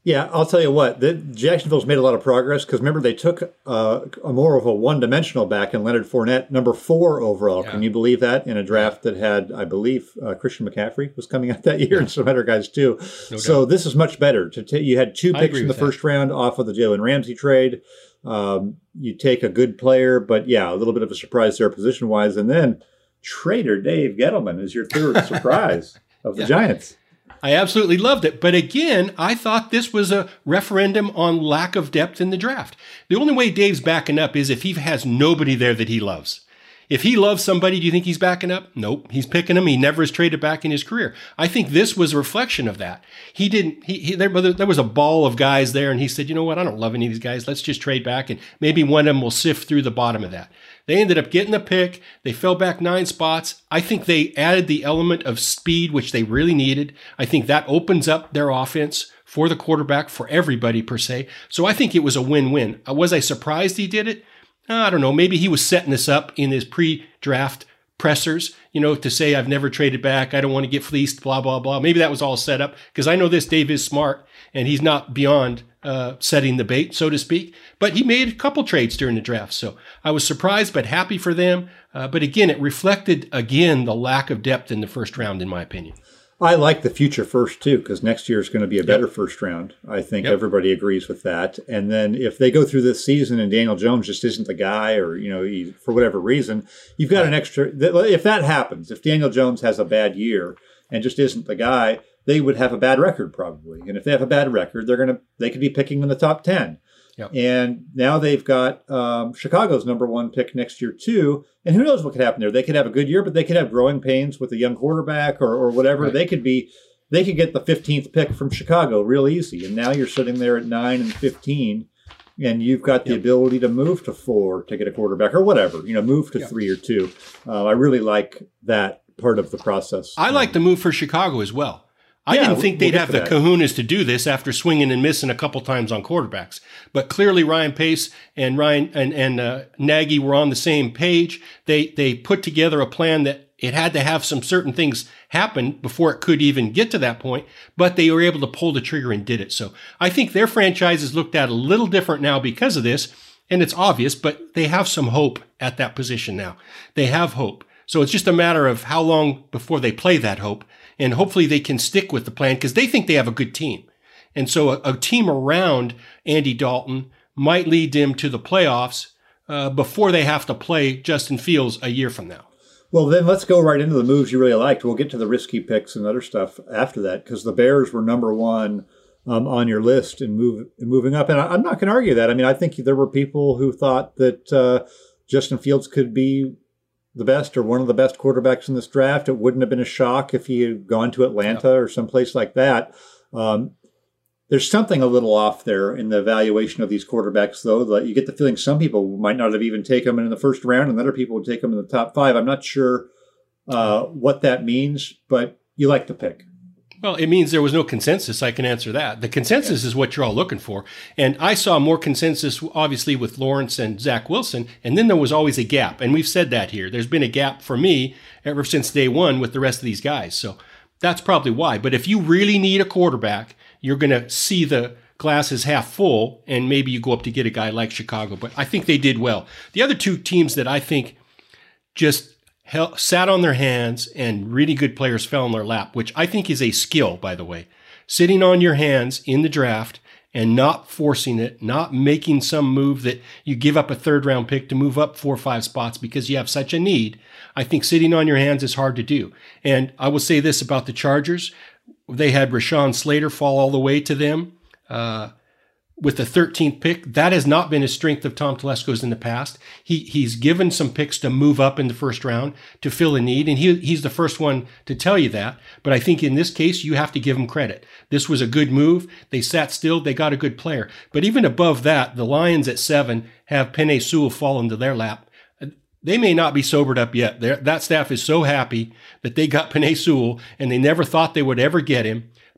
Yeah, I'll tell you what, the, Jacksonville's made a lot of progress because remember they took uh, a more of a one-dimensional back in Leonard Fournette, number four overall. Yeah. Can you believe that? In a draft that had, I believe, uh, Christian McCaffrey was coming out that year, yeah. and some other guys too. No so doubt. This is much better. To t- you had two picks in the first that. round off of the Jalen Ramsey trade. Um, you take a good player, but yeah, a little bit of a surprise there position-wise, and then Trader Dave Gettleman is your third surprise of the yeah. Giants. I absolutely loved it. But again, I thought this was a referendum on lack of depth in the draft. The only way Dave's backing up is if he has nobody there that he loves. If he loves somebody, do you think he's backing up? Nope. He's picking him. He never has traded back in his career. I think this was a reflection of that. He didn't, he, he there, there was a ball of guys there and he said, you know what? I don't love any of these guys. Let's just trade back and maybe one of them will sift through the bottom of that. They ended up getting the pick. They fell back nine spots. I think they added the element of speed, which they really needed. I think that opens up their offense for the quarterback, for everybody per se. So I think it was a win-win. Was I surprised he did it? I don't know. Maybe he was setting this up in his pre-draft pressers, you know, to say, I've never traded back. I don't want to get fleeced, blah, blah, blah. Maybe that was all set up because I know this Dave is smart and he's not beyond uh, setting the bait, so to speak. But he made a couple trades during the draft. So I was surprised, but happy for them. Uh, but again, it reflected, again, the lack of depth in the first round, in my opinion. I like the future first, too, because next year is going to be a better yep. first round. I think yep. everybody agrees with that. And then if they go through this season and Daniel Jones just isn't the guy or, you know, he, for whatever reason, you've got an extra – if that happens, if Daniel Jones has a bad year and just isn't the guy, they would have a bad record probably. And if they have a bad record, they're going to – they could be picking in the top ten. Yep. And now they've got um, Chicago's number one pick next year, too. And who knows what could happen there? They could have a good year, but they could have growing pains with a young quarterback or, or whatever. Right. They could be, they could get the fifteenth pick from Chicago real easy. And now you're sitting there at nine and fifteen, and you've got the yep. ability to move to four to get a quarterback or whatever, you know, move to yep. three or two. Uh, I really like that part of the process. I like the move for Chicago as well. I yeah, didn't think they'd we'll have the that. kahunas to do this after swinging and missing a couple times on quarterbacks. But clearly Ryan Pace and Ryan and, and uh, Nagy were on the same page. They they put together a plan that it had to have some certain things happen before it could even get to that point, but they were able to pull the trigger and did it. So I think their franchise is looked at a little different now because of this, and it's obvious, but they have some hope at that position now. They have hope. So it's just a matter of how long before they play that hope. And hopefully they can stick with the plan because they think they have a good team. And so a, a team around Andy Dalton might lead them to the playoffs uh, before they have to play Justin Fields a year from now. Well, then let's go right into the moves you really liked. We'll get to the risky picks and other stuff after that because the Bears were number one um, on your list and move, moving up. And I, I'm not going to argue that. I mean, I think there were people who thought that uh, Justin Fields could be the best or one of the best quarterbacks in this draft. It wouldn't have been a shock if he had gone to Atlanta yeah. or someplace like that. Um, there's something a little off there in the evaluation of these quarterbacks, though. That you get the feeling some people might not have even taken them in the first round and other people would take them in the top five. I'm not sure uh, what that means, but you like the pick. Well, it means there was no consensus. I can answer that. The consensus is what you're all looking for. And I saw more consensus, obviously, with Lawrence and Zach Wilson. And then there was always a gap. And we've said that here. There's been a gap for me ever since day one with the rest of these guys. So that's probably why. But if you really need a quarterback, you're going to see the glass is half full. And maybe you go up to get a guy like Chicago. But I think they did well. The other two teams that I think just Hell, sat on their hands and really good players fell in their lap, which I think is a skill, by the way. Sitting on your hands in the draft and not forcing it, not making some move that you give up a third round pick to move up four or five spots because you have such a need. I think sitting on your hands is hard to do. And I will say this about the Chargers. They had Rashawn Slater fall all the way to them. Uh, With the thirteenth pick, that has not been a strength of Tom Telesco's in the past. He he's given some picks to move up in the first round to fill a need, and he he's the first one to tell you that. But I think in this case, you have to give him credit. This was a good move. They sat still. They got a good player. But even above that, the Lions at seven have Penei Sewell fall into their lap. They may not be sobered up yet. They're, that staff is so happy that they got Penei Sewell, and they never thought they would ever get him.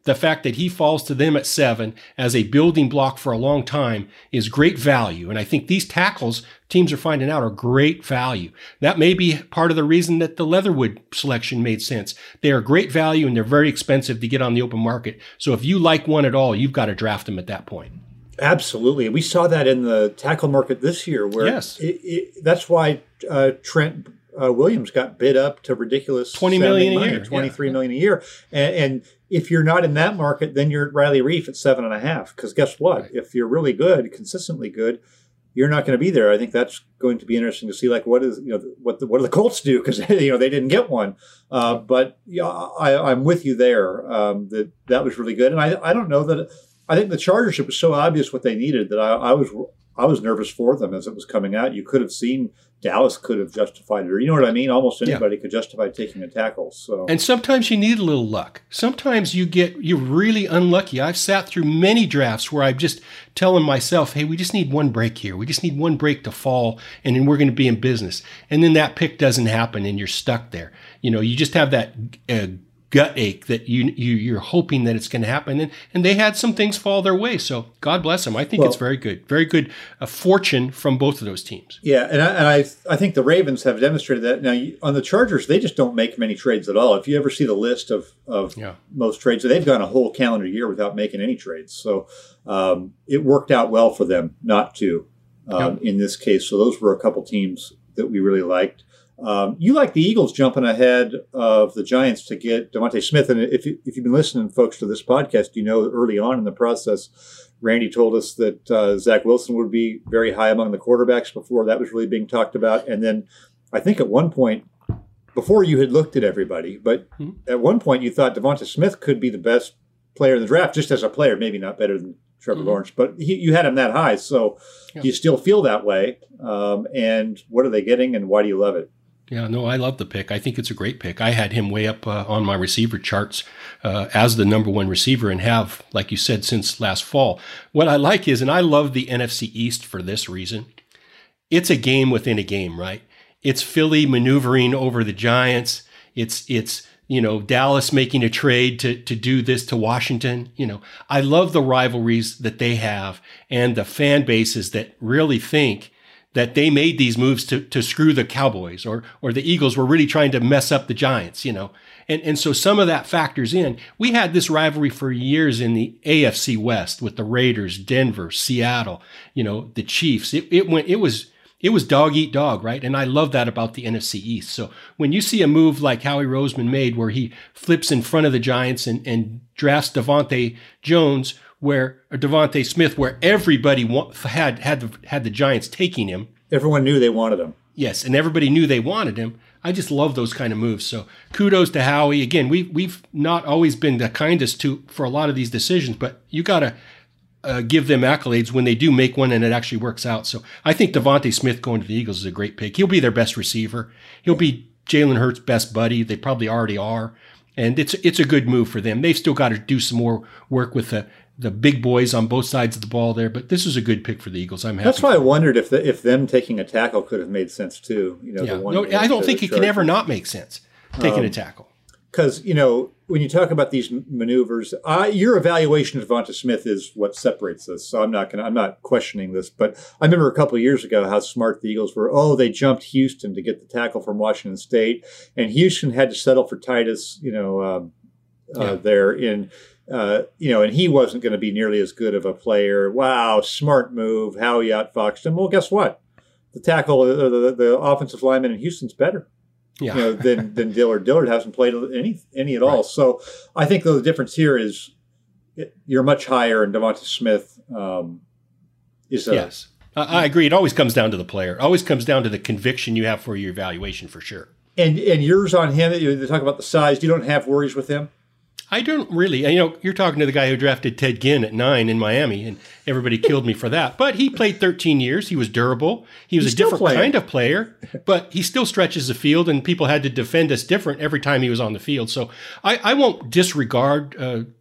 the fact that he falls to them at seven as a building block for a long time is great value. And I think these tackles teams are finding out are great value. That may be part of the reason that the Leatherwood selection made sense. They are great value and they're very expensive to get on the open market. So if you like one at all, you've got to draft them at that point. Absolutely. We saw that in the tackle market this year where yes. it, it, that's why uh, Trent uh, Williams got bid up to ridiculous twenty million money, a year, twenty-three yeah. million a year. And, and if you're not in that market, then you're at Riley Reef at seven and a half. Because guess what? Right. If you're really good, consistently good, you're not going to be there. I think that's going to be interesting to see. Like, what is you know what the, what do the Colts do? Because you know they didn't get one. Uh, but yeah, I, I'm with you there. Um, that that was really good. And I I don't know that. I think the Chargers, it was so obvious what they needed that I, I was I was nervous for them as it was coming out. You could have seen Dallas could have justified it, or you know what I mean? Almost anybody yeah. could justify taking a tackle. So, and sometimes you need a little luck. Sometimes you get you're really unlucky. I've sat through many drafts where I'm just telling myself, "Hey, we just need one break here. We just need one break to fall, and then we're going to be in business." And then that pick doesn't happen, and you're stuck there. You know, you just have that. Uh, gut ache that you, you you're hoping that it's going to happen, and and they had some things fall their way. So God bless them. I think well, it's very good, very good uh, fortune from both of those teams. Yeah, and I, and I I think the Ravens have demonstrated that. Now on the Chargers, they just don't make many trades at all. If you ever see the list of of yeah. most trades, they've gone a whole calendar year without making any trades. So um, it worked out well for them not to um, yeah. in this case. So those were a couple teams that we really liked. Um, you like the Eagles jumping ahead of the Giants to get DeVonta Smith. And if, you, if you've been listening, folks, to this podcast, you know that early on in the process, Randy told us that uh, Zach Wilson would be very high among the quarterbacks before that was really being talked about. And then I think at one point, before you had looked at everybody, but mm-hmm. at one point you thought DeVonta Smith could be the best player in the draft, just as a player, maybe not better than Trevor mm-hmm. Lawrence, but he, you had him that high. So yeah. do you still feel that way? Um, and what are they getting and why do you love it? Yeah, no, I love the pick. I think it's a great pick. I had him way up uh, on my receiver charts uh, as the number one receiver and have, like you said, since last fall. What I like is, and I love the N F C East for this reason, it's a game within a game, right? It's Philly maneuvering over the Giants. It's, it's you know, Dallas making a trade to, to do this to Washington. You know, I love the rivalries that they have and the fan bases that really think that they made these moves to, to screw the Cowboys or or the Eagles were really trying to mess up the Giants, you know. And and so some of that factors in. We had this rivalry for years in the A F C West with the Raiders, Denver, Seattle, you know, the Chiefs. It it went it was it was dog eat dog, right? And I love that about the N F C East. So when you see a move like Howie Roseman made where he flips in front of the Giants and, and drafts Devontae Jones, where or Devontae Smith, where everybody wa- had had the, had the Giants taking him. Everyone knew they wanted him. Yes, and everybody knew they wanted him. I just love those kind of moves. So kudos to Howie. Again, we we've not always been the kindest to for a lot of these decisions, but you got to uh, give them accolades when they do make one and it actually works out. So I think Devontae Smith going to the Eagles is a great pick. He'll be their best receiver. He'll be Jalen Hurts' best buddy. They probably already are. And it's it's a good move for them. They've still got to do some more work with the the big boys on both sides of the ball there, but this is a good pick for the Eagles. I'm happy. That's why I wondered if the, if them taking a tackle could have made sense too. You know, yeah. the one no, I don't think it can ever not make sense taking um, a tackle. Because you know when you talk about these maneuvers, I, your evaluation of Devonta Smith is what separates us. So I'm not going. I'm not questioning this, but I remember a couple of years ago how smart the Eagles were. Oh, they jumped Houston to get the tackle from Washington State, and Houston had to settle for Titus. You know, um, uh, yeah. there in. Uh, you know, and he wasn't going to be nearly as good of a player. Wow, smart move. Howie outfoxed him. Well, guess what? The tackle, the, the, the offensive lineman in Houston's better. Yeah. You know, than than Dillard. Dillard hasn't played any any at all. Right. So I think the difference here is it, you're much higher, and Devonta Smith um, is a. Yes, I agree. It always comes down to the player. It always comes down to the conviction you have for your evaluation, for sure. And and yours on him. They talk about the size. You don't have worries with him. I don't really. You know, you're talking to the guy who drafted Ted Ginn at nine in Miami, and everybody killed me for that. But he played thirteen years. He was durable. He was He's a different playing. kind of player, but he still stretches the field, and people had to defend us different every time he was on the field. So I, I won't disregard uh,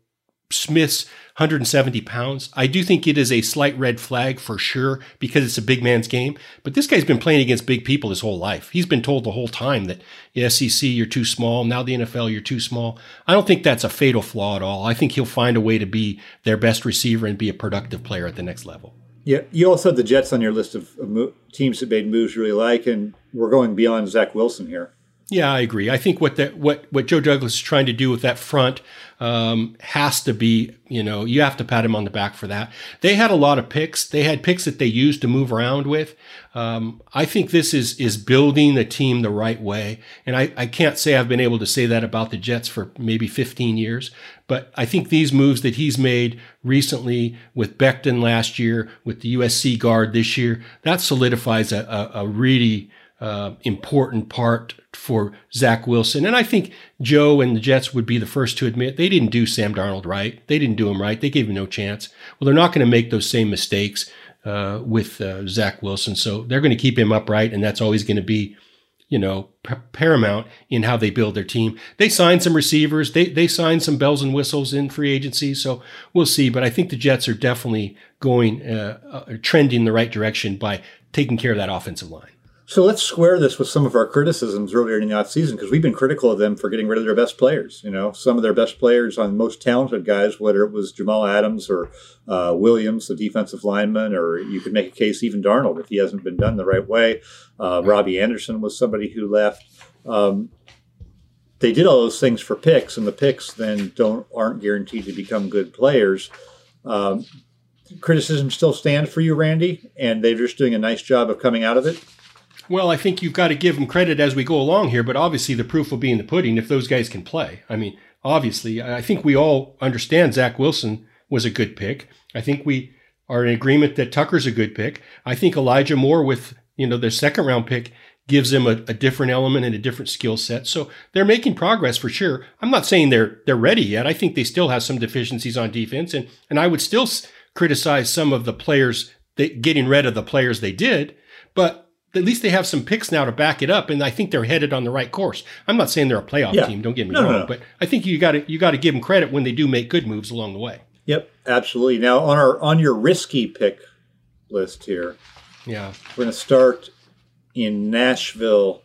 Smith's one hundred seventy pounds. I do think it is a slight red flag for sure because it's a big man's game. But this guy's been playing against big people his whole life. He's been told the whole time that the S E C, you're too small. Now the N F L, you're too small. I don't think that's a fatal flaw at all. I think he'll find a way to be their best receiver and be a productive player at the next level. Yeah, you also had the Jets on your list of, of mo- teams that made moves you really like, and we're going beyond Zach Wilson here. Yeah, I agree. I think what the, what what Joe Douglas is trying to do with that front um, has to be, you know, you have to pat him on the back for that. They had a lot of picks. They had picks that they used to move around with. Um, I think this is is building the team the right way. And I, I can't say I've been able to say that about the Jets for maybe fifteen years. But I think these moves that he's made recently with Becton last year, with the U S C guard this year, that solidifies a, a, a really uh, important part for Zach Wilson. And I think Joe and the Jets would be the first to admit they didn't do Sam Darnold right. They didn't do him right. They gave him no chance. Well, they're not going to make those same mistakes uh, with uh, Zach Wilson. So they're going to keep him upright, and that's always going to be, you know, p- paramount in how they build their team. They signed some receivers. They they signed some bells and whistles in free agency. So we'll see. But I think the Jets are definitely going, uh, uh, trending the right direction by taking care of that offensive line. So let's square this with some of our criticisms earlier in the offseason, because we've been critical of them for getting rid of their best players. You know, some of their best players on most talented guys, whether it was Jamal Adams or uh, Williams, the defensive lineman, or you could make a case even Darnold if he hasn't been done the right way. Uh, Robbie Anderson was somebody who left. Um, they did all those things for picks, and the picks then don't aren't guaranteed to become good players. Um, criticism still stands for you, Randy, and they're just doing a nice job of coming out of it. Well, I think you've got to give them credit as we go along here, but obviously the proof will be in the pudding if those guys can play. I mean, obviously, I think we all understand Zach Wilson was a good pick. I think we are in agreement that Tucker's a good pick. I think Elijah Moore with, you know, their second round pick gives them a, a different element and a different skill set. So they're making progress for sure. I'm not saying they're they're ready yet. I think they still have some deficiencies on defense, and and I would still criticize some of the players that getting rid of the players they did, but at least they have some picks now to back it up, and I think they're headed on the right course. I'm not saying they're a playoff yeah. team, don't get me no, wrong, no, no. but I think you got to you got to give them credit when they do make good moves along the way. Yep, absolutely. Now on our on your risky pick list here, yeah, we're going to start in Nashville,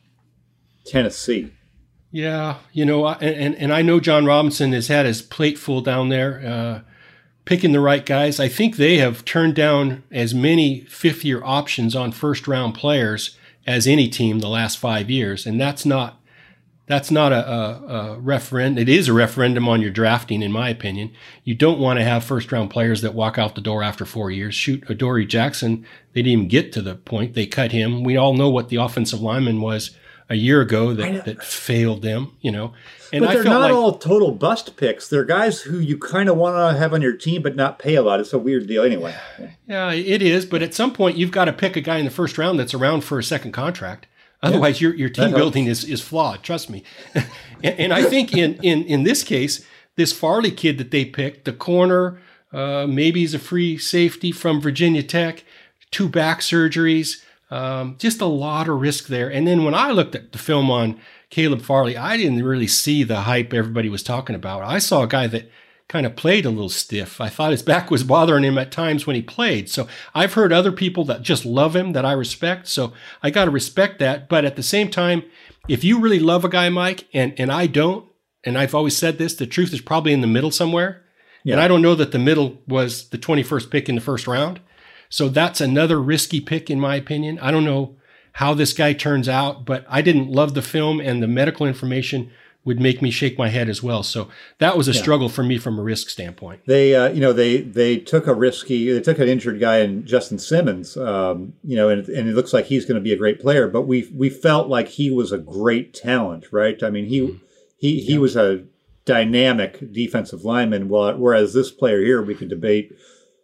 Tennessee. Yeah, you know, and and, and I know John Robinson has had his plate full down there. Uh, picking the right guys. I think they have turned down as many fifth-year options on first-round players as any team the last five years, and that's not that's not a, a, a referendum. It is a referendum on your drafting, in my opinion. You don't want to have first-round players that walk out the door after four years. Shoot, Adoree Jackson, they didn't even get to the point. They cut him. We all know what the offensive lineman was a year ago that, that failed them, you know. And but they're I felt not like, all total bust picks. They're guys who you kind of want to have on your team but not pay a lot. It's a weird deal anyway. Yeah, it is. But at some point, you've got to pick a guy in the first round that's around for a second contract. Otherwise, yeah, your your team building is, is flawed. Trust me. and, and I think in, in, in this case, this Farley kid that they picked, the corner, uh, maybe he's a free safety from Virginia Tech, two back surgeries, um, just a lot of risk there. And then when I looked at the film on Caleb Farley, I didn't really see the hype everybody was talking about. I saw a guy that kind of played a little stiff. I thought his back was bothering him at times when he played. So I've heard other people that just love him that I respect. So I got to respect that. But at the same time, if you really love a guy, Mike, and, and I don't, and I've always said this, the truth is probably in the middle somewhere. Yeah. And I don't know that the middle was the twenty-first pick in the first round. So that's another risky pick, in my opinion. I don't know how this guy turns out, but I didn't love the film, and the medical information would make me shake my head as well. So that was a yeah. struggle for me from a risk standpoint. They, uh, you know, they they took a risky, they took an injured guy in Justin Simmons, um, you know, and, and it looks like he's going to be a great player. But we we felt like he was a great talent, right? I mean, he mm-hmm. he he yeah. was a dynamic defensive lineman, whereas this player here, we could debate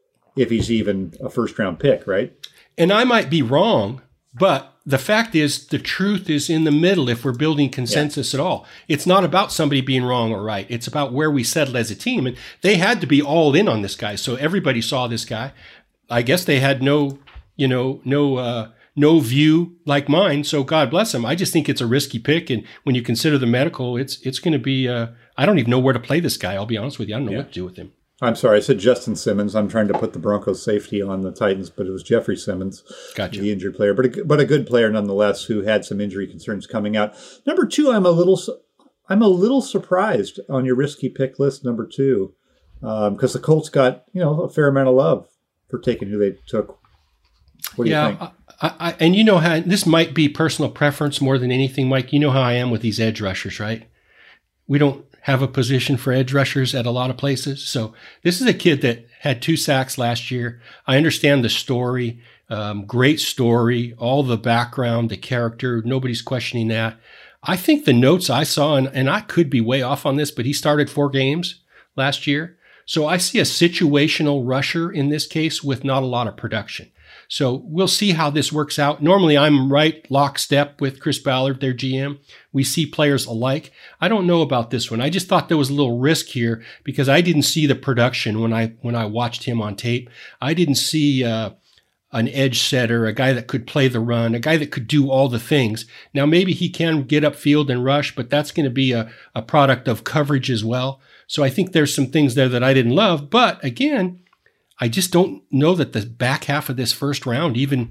if he's even a first round pick, right? And I might be wrong, but the fact is the truth is in the middle if we're building consensus yeah. at all. It's not about somebody being wrong or right. It's about where we settled as a team. And they had to be all in on this guy. So everybody saw this guy. I guess they had no, you know, no, uh, no view like mine. So God bless him. I just think it's a risky pick. And when you consider the medical, it's, it's going to be, uh, I don't even know where to play this guy. I'll be honest with you. I don't know yeah. what to do with him. I'm sorry, I said Justin Simmons. I'm trying to put the Broncos safety on the Titans, but it was Jeffrey Simmons, gotcha. the injured player, but a, but a good player nonetheless, who had some injury concerns coming out. Number two, I'm a little I'm a little surprised on your risky pick list. Number two, because um, the Colts got you know a fair amount of love for taking who they took. What do yeah, you think? I, I, and you know how this might be personal preference more than anything, Mike. You know how I am with these edge rushers, right? We don't have a position for edge rushers at a lot of places. So this is a kid that had two sacks last year. I understand the story, um, great story, all the background, the character. Nobody's questioning that. I think the notes I saw, and, and I could be way off on this, but he started four games last year. So I see a situational rusher in this case with not a lot of production. So we'll see how this works out. Normally, I'm right lockstep with Chris Ballard, their G M. We see players alike. I don't know about this one. I just thought there was a little risk here because I didn't see the production when I when I watched him on tape. I didn't see uh, an edge setter, a guy that could play the run, a guy that could do all the things. Now, maybe he can get upfield and rush, but that's going to be a, a product of coverage as well. So I think there's some things there that I didn't love. But again, I just don't know that the back half of this first round even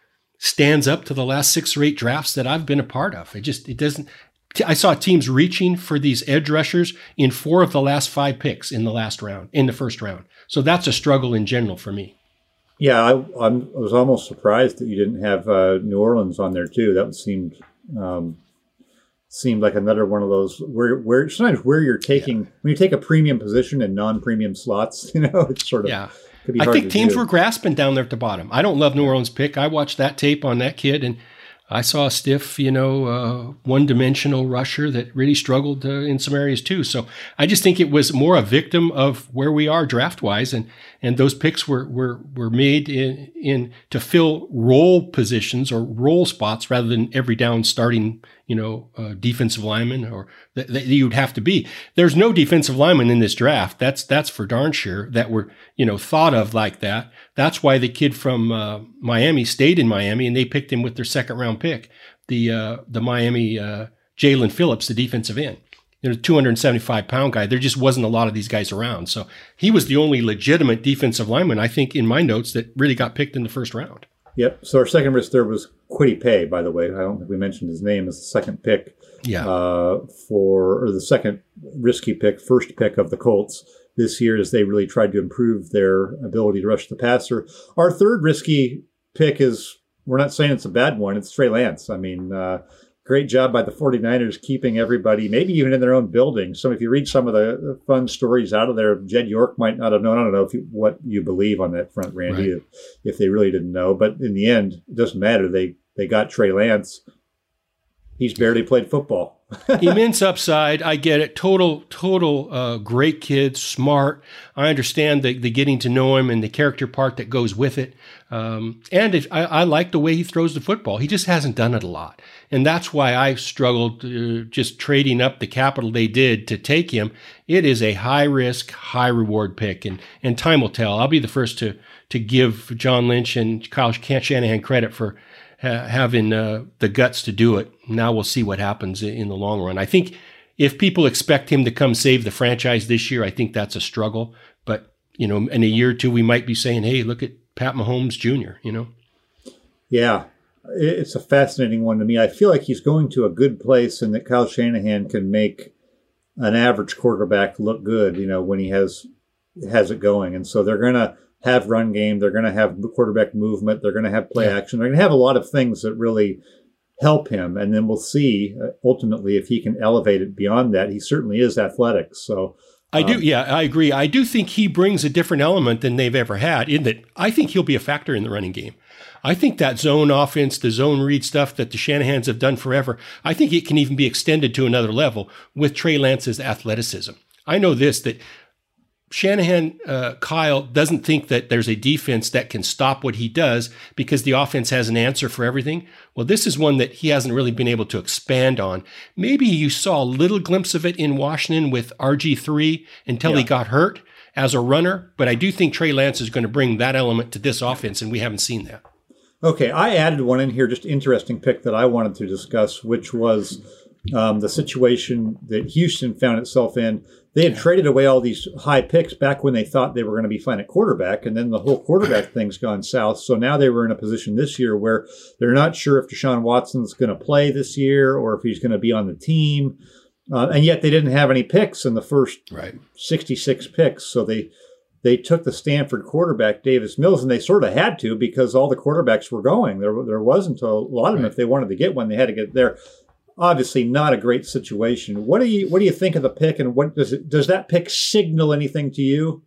stands up to the last six or eight drafts that I've been a part of. It just, it doesn't, I saw teams reaching for these edge rushers in four of the last five picks in the last round, in the first round. So that's a struggle in general for me. Yeah, I, I'm, I was almost surprised that you didn't have uh, New Orleans on there too. That seemed um, seemed like another one of those where where sometimes where you're taking yeah. when you take a premium position in non-premium slots, you know, it's sort of yeah. Be I think teams do. were grasping down there at the bottom. I don't love New Orleans pick. I watched that tape on that kid, and I saw a stiff, you know, uh, one-dimensional rusher that really struggled uh, in some areas too. So I just think it was more a victim of where we are draft-wise, and and those picks were were were made in in to fill role positions or role spots rather than every down starting, you know, uh, defensive lineman or that, that you'd have to be. There's no defensive lineman in this draft. That's that's for darn sure that were, you know, thought of like that. That's why the kid from uh, Miami stayed in Miami, and they picked him with their second round pick, the uh, the Miami uh, Jalen Phillips, the defensive end. You know, two hundred seventy-five pound guy. There just wasn't a lot of these guys around. So he was the only legitimate defensive lineman, I think, in my notes that really got picked in the first round. Yep. So our second risk there was Kwity Paye, by the way. I don't think we mentioned his name as the second pick. Yeah. Uh, for or the second risky pick, first pick of the Colts this year, as they really tried to improve their ability to rush the passer. Our third risky pick is, we're not saying it's a bad one, it's Trey Lance. I mean, uh, great job by the 49ers keeping everybody, maybe even in their own building. So if you read some of the fun stories out of there, Jed York might not have known. I don't know if you, what you believe on that front, Randy, right. if, if they really didn't know. But in the end, it doesn't matter. They they got Trey Lance. He's barely played football. Immense upside. I get it. Total, total uh, great kid, smart. I understand the, the getting to know him and the character part that goes with it. Um, and it, I, I like the way he throws the football. He just hasn't done it a lot. And that's why I struggled uh, just trading up the capital they did to take him. It is a high risk, high reward pick. And, and time will tell. I'll be the first to, to give John Lynch and Kyle Shanahan credit for ha- having uh, the guts to do it. Now we'll see what happens in the long run. I think if people expect him to come save the franchise this year, I think that's a struggle. But, you know, in a year or two, we might be saying, hey, look at Pat Mahomes Junior, you know? Yeah, it's a fascinating one to me. I feel like he's going to a good place and that Kyle Shanahan can make an average quarterback look good, you know, when he has has it going. And so they're going to have run game. They're going to have quarterback movement. They're going to have play yeah. action. They're going to have a lot of things that really help him. And then we'll see uh, ultimately if he can elevate it beyond that. He certainly is athletic. So I do. Um, yeah, I agree. I do think he brings a different element than they've ever had in that I think he'll be a factor in the running game. I think that zone offense, the zone read stuff that the Shanahans have done forever, I think it can even be extended to another level with Trey Lance's athleticism. I know this, that Shanahan, uh, Kyle, doesn't think that there's a defense that can stop what he does because the offense has an answer for everything. Well, this is one that he hasn't really been able to expand on. Maybe you saw a little glimpse of it in Washington with R G three until yeah. he got hurt as a runner. But I do think Trey Lance is going to bring that element to this offense, and we haven't seen that. Okay, I added one in here, just interesting pick that I wanted to discuss, which was um, the situation that Houston found itself in. They had traded away all these high picks back when they thought they were going to be fine at quarterback, and then the whole quarterback thing's gone south. So now they were in a position this year where they're not sure if Deshaun Watson's going to play this year or if he's going to be on the team. Uh, and yet they didn't have any picks in the first right. sixty-six picks. So they they took the Stanford quarterback, Davis Mills, and they sort of had to because all the quarterbacks were going. There, there wasn't a lot of them. Right. If they wanted to get one, they had to get there. Obviously, not a great situation. What do you what do you think of the pick, and what does it does that pick signal anything to you?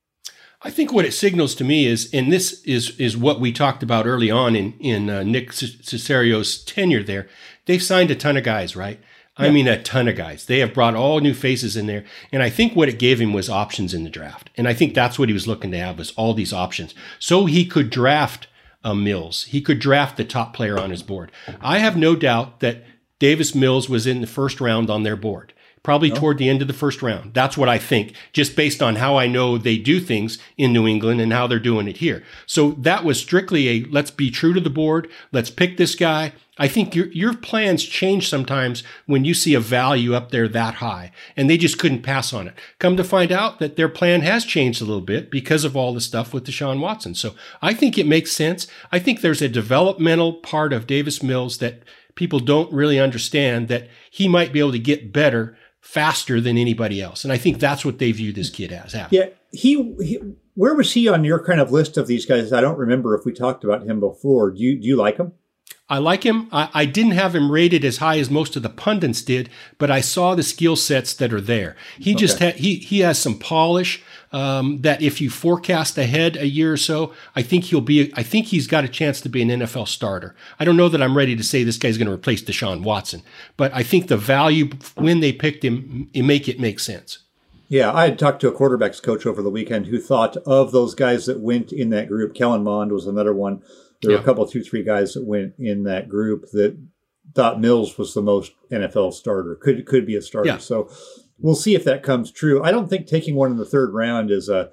I think what it signals to me is, and this is is what we talked about early on in in uh, Nick Caserio's tenure there. They've signed a ton of guys, right? I yeah. mean, a ton of guys. They have brought all new faces in there, and I think what it gave him was options in the draft, and I think that's what he was looking to have was all these options, so he could draft uh, Mills. He could draft the top player on his board. I have no doubt that Davis Mills was in the first round on their board, probably oh. toward the end of the first round. That's what I think, just based on how I know they do things in New England and how they're doing it here. So that was strictly a, let's be true to the board. Let's pick this guy. I think your your plans change sometimes when you see a value up there that high, and they just couldn't pass on it. Come to find out that their plan has changed a little bit because of all the stuff with Deshaun Watson. So I think it makes sense. I think there's a developmental part of Davis Mills that people don't really understand, that he might be able to get better faster than anybody else. And I think that's what they view this kid as. Having. Yeah, he, he, where was he on your kind of list of these guys? I don't remember if we talked about him before. Do you, do you like him? I like him. I, I didn't have him rated as high as most of the pundits did, but I saw the skill sets that are there. He okay. just had, he, he has some polish. Um, that if you forecast ahead a year or so, I think he'll be, I think he's got a chance to be an N F L starter. I don't know that I'm ready to say this guy's going to replace Deshaun Watson, but I think the value when they picked him, it make it make sense. Yeah, I had talked to a quarterbacks coach over the weekend who thought of those guys that went in that group. Kellen Mond was another one. There were yeah. a couple, two, three guys that went in that group that thought Mills was the most N F L starter, could could be a starter. Yeah. So we'll see if that comes true. I don't think taking one in the third round is a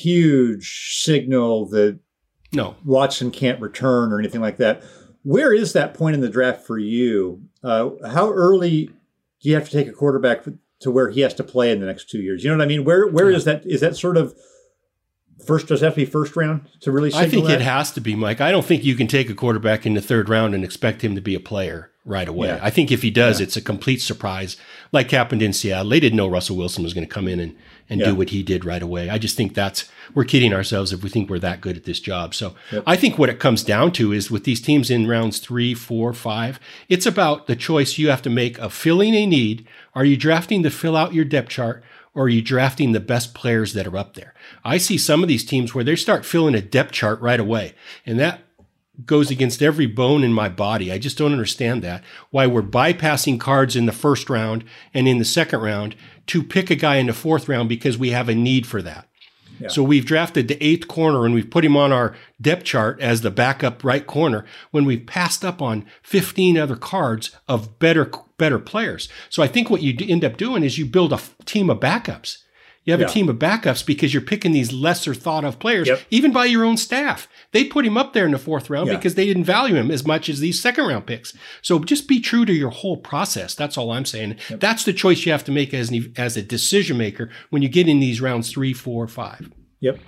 huge signal that no Watson can't return or anything like that. Where is that point in the draft for you? Uh, how early do you have to take a quarterback to where he has to play in the next two years? You know what I mean? Where where yeah. is that? Is that sort of first? Does it have to be first round to really signal I think that? It has to be, Mike. I don't think you can take a quarterback in the third round and expect him to be a player right away. Yeah. I think if he does, yeah. it's a complete surprise, like happened in Seattle. They didn't know Russell Wilson was going to come in and, and yeah. do what he did right away. I just think that's, we're kidding ourselves if we think we're that good at this job. So yep. I think what it comes down to is with these teams in rounds three, four, five, it's about the choice you have to make of filling a need. Are you drafting to fill out your depth chart, or are you drafting the best players that are up there? I see some of these teams where they start filling a depth chart right away, and that goes against every bone in my body. I just don't understand that. Why we're bypassing cards in the first round and in the second round to pick a guy in the fourth round because we have a need for that. Yeah. So we've drafted the eighth corner and we've put him on our depth chart as the backup right corner when we've passed up on fifteen other cards of better better players. So I think what you end up doing is you build a team of backups. You have yeah. a team of backups because you're picking these lesser thought of players, yep. even by your own staff. They put him up there in the fourth round yeah. because they didn't value him as much as these second round picks. So just be true to your whole process. That's all I'm saying. Yep. That's the choice you have to make as, an, as a decision maker when you get in these rounds three, four, five. Yep.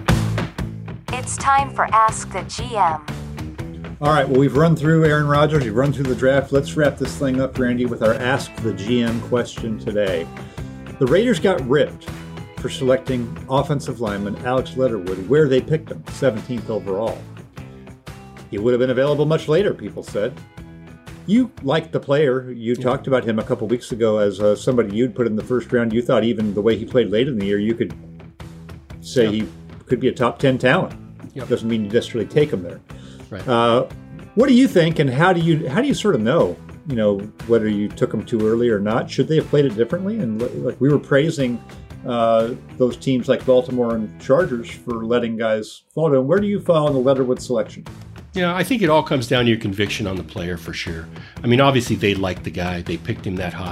It's time for Ask the G M. All right, well, we've run through Aaron Rodgers. We've run through the draft. Let's wrap this thing up, Randy, with our Ask the G M question today. The Raiders got ripped for selecting offensive lineman Alex Leatherwood where they picked him, seventeenth overall. He would have been available much later, people said. You liked the player. You yeah. talked about him a couple weeks ago as uh, somebody you'd put in the first round. You thought even the way he played late in the year, you could say yeah. he could be a top ten talent. Yeah. Doesn't mean you necessarily take him there. Right. Uh, what do you think, and how do you how do you sort of know, you know, whether you took him too early or not? Should they have played it differently? And like we were praising uh, those teams like Baltimore and Chargers for letting guys fall down. Where do you fall in the Leatherwood selection? Yeah, I think it all comes down to your conviction on the player for sure. I mean, obviously they liked the guy. They picked him that high.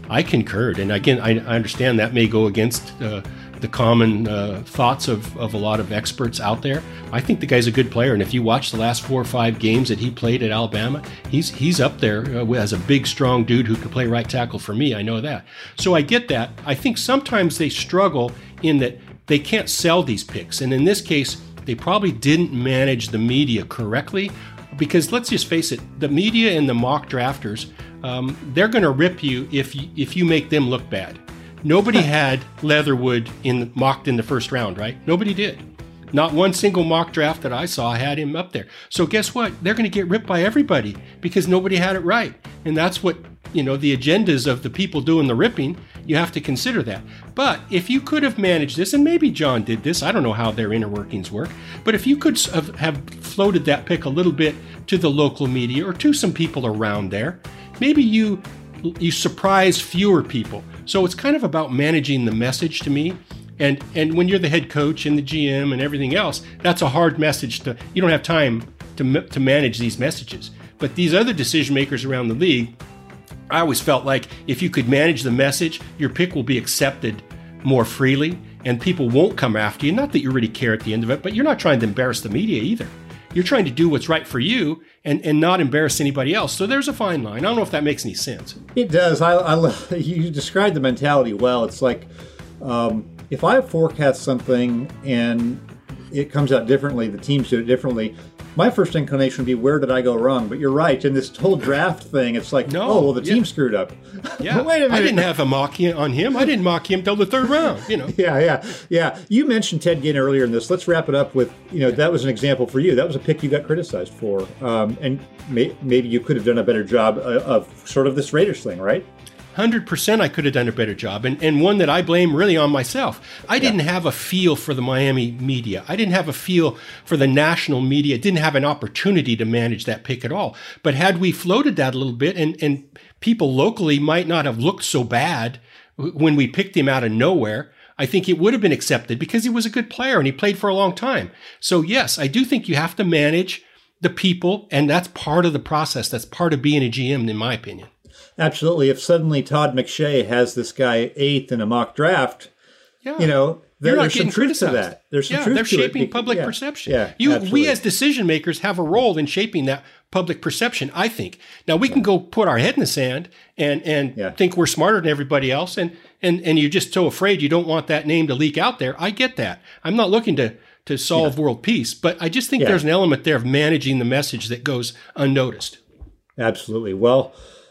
I concurred. And again, I, I understand that may go against uh, the common uh, thoughts of, of a lot of experts out there. I think the guy's a good player. And if you watch the last four or five games that he played at Alabama, he's he's up there uh, as a big, strong dude who can play right tackle for me. I know that. So I get that. I think sometimes they struggle in that they can't sell these picks. And in this case, they probably didn't manage the media correctly, because let's just face it, the media and the mock drafters, um, they're going to rip you if you, if you make them look bad. Nobody had Leatherwood in mocked in the first round, right? Nobody did. Not one single mock draft that I saw had him up there. So guess what? They're going to get ripped by everybody because nobody had it right. And that's what, you know, the agendas of the people doing the ripping, you have to consider that. But if you could have managed this, and maybe John did this, I don't know how their inner workings work, but if you could have, have floated that pick a little bit to the local media or to some people around there, maybe you you surprise fewer people. So it's kind of about managing the message to me. And and when you're the head coach and the G M and everything else, that's a hard message to, you don't have time to to manage these messages. But these other decision makers around the league, I always felt like if you could manage the message, your pick will be accepted more freely and people won't come after you. Not that you really care at the end of it, but you're not trying to embarrass the media either. You're trying to do what's right for you and, and not embarrass anybody else. So there's a fine line. I don't know if that makes any sense. It does. I, I you described the mentality well. It's like um, if I forecast something and it comes out differently, the teams do it differently, my first inclination would be, where did I go wrong? But you're right. In this whole draft thing, it's like, no, oh, well, the yeah. team screwed up. Yeah, Wait a minute. I didn't have a mock on him. I didn't mock him till the third round, you know. Yeah, yeah, yeah. You mentioned Ted Ginn earlier in this. Let's wrap it up with, you know, that was an example for you. That was a pick you got criticized for. Um, and may, maybe you could have done a better job of, of sort of this Raiders thing, right? one hundred percent I could have done a better job, and, and one that I blame really on myself. I didn't yeah. have a feel for the Miami media. I didn't have a feel for the national media. Didn't have an opportunity to manage that pick at all. But had we floated that a little bit, and, and people locally might not have looked so bad when we picked him out of nowhere, I think it would have been accepted because he was a good player and he played for a long time. So yes, I do think you have to manage the people, and that's part of the process. That's part of being a G M, in my opinion. Absolutely. If suddenly Todd McShay has this guy eighth in a mock draft, yeah. you know, there, there's some truth to that. There's some yeah, truth they're to shaping it. public yeah. perception. Yeah, you, absolutely. we as decision makers have a role in shaping that public perception, I think. Now, we can go put our head in the sand and, and yeah. think we're smarter than everybody else, and, and, and you're just so afraid you don't want that name to leak out there. I get that. I'm not looking to, to solve yeah. world peace, but I just think yeah. there's an element there of managing the message that goes unnoticed. Absolutely. Well,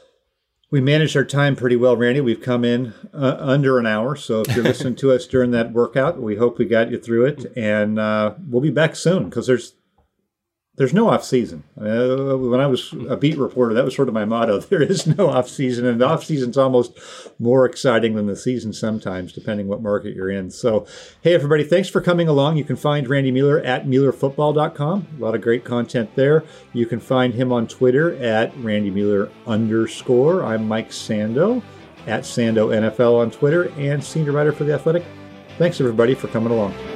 we managed our time pretty well, Randy. We've come in uh, under an hour. So if you're listening to us during that workout, we hope we got you through it. And uh, we'll be back soon because there's there's no off season. Uh, when I was a beat reporter, that was sort of my motto. There is no off season, and the off season's almost more exciting than the season sometimes, depending what market you're in. So, hey, everybody, thanks for coming along. You can find Randy Mueller at Mueller Football dot com. A lot of great content there. You can find him on Twitter at Randy Mueller underscore. I'm Mike Sando at Sando N F L on Twitter and senior writer for The Athletic. Thanks, everybody, for coming along.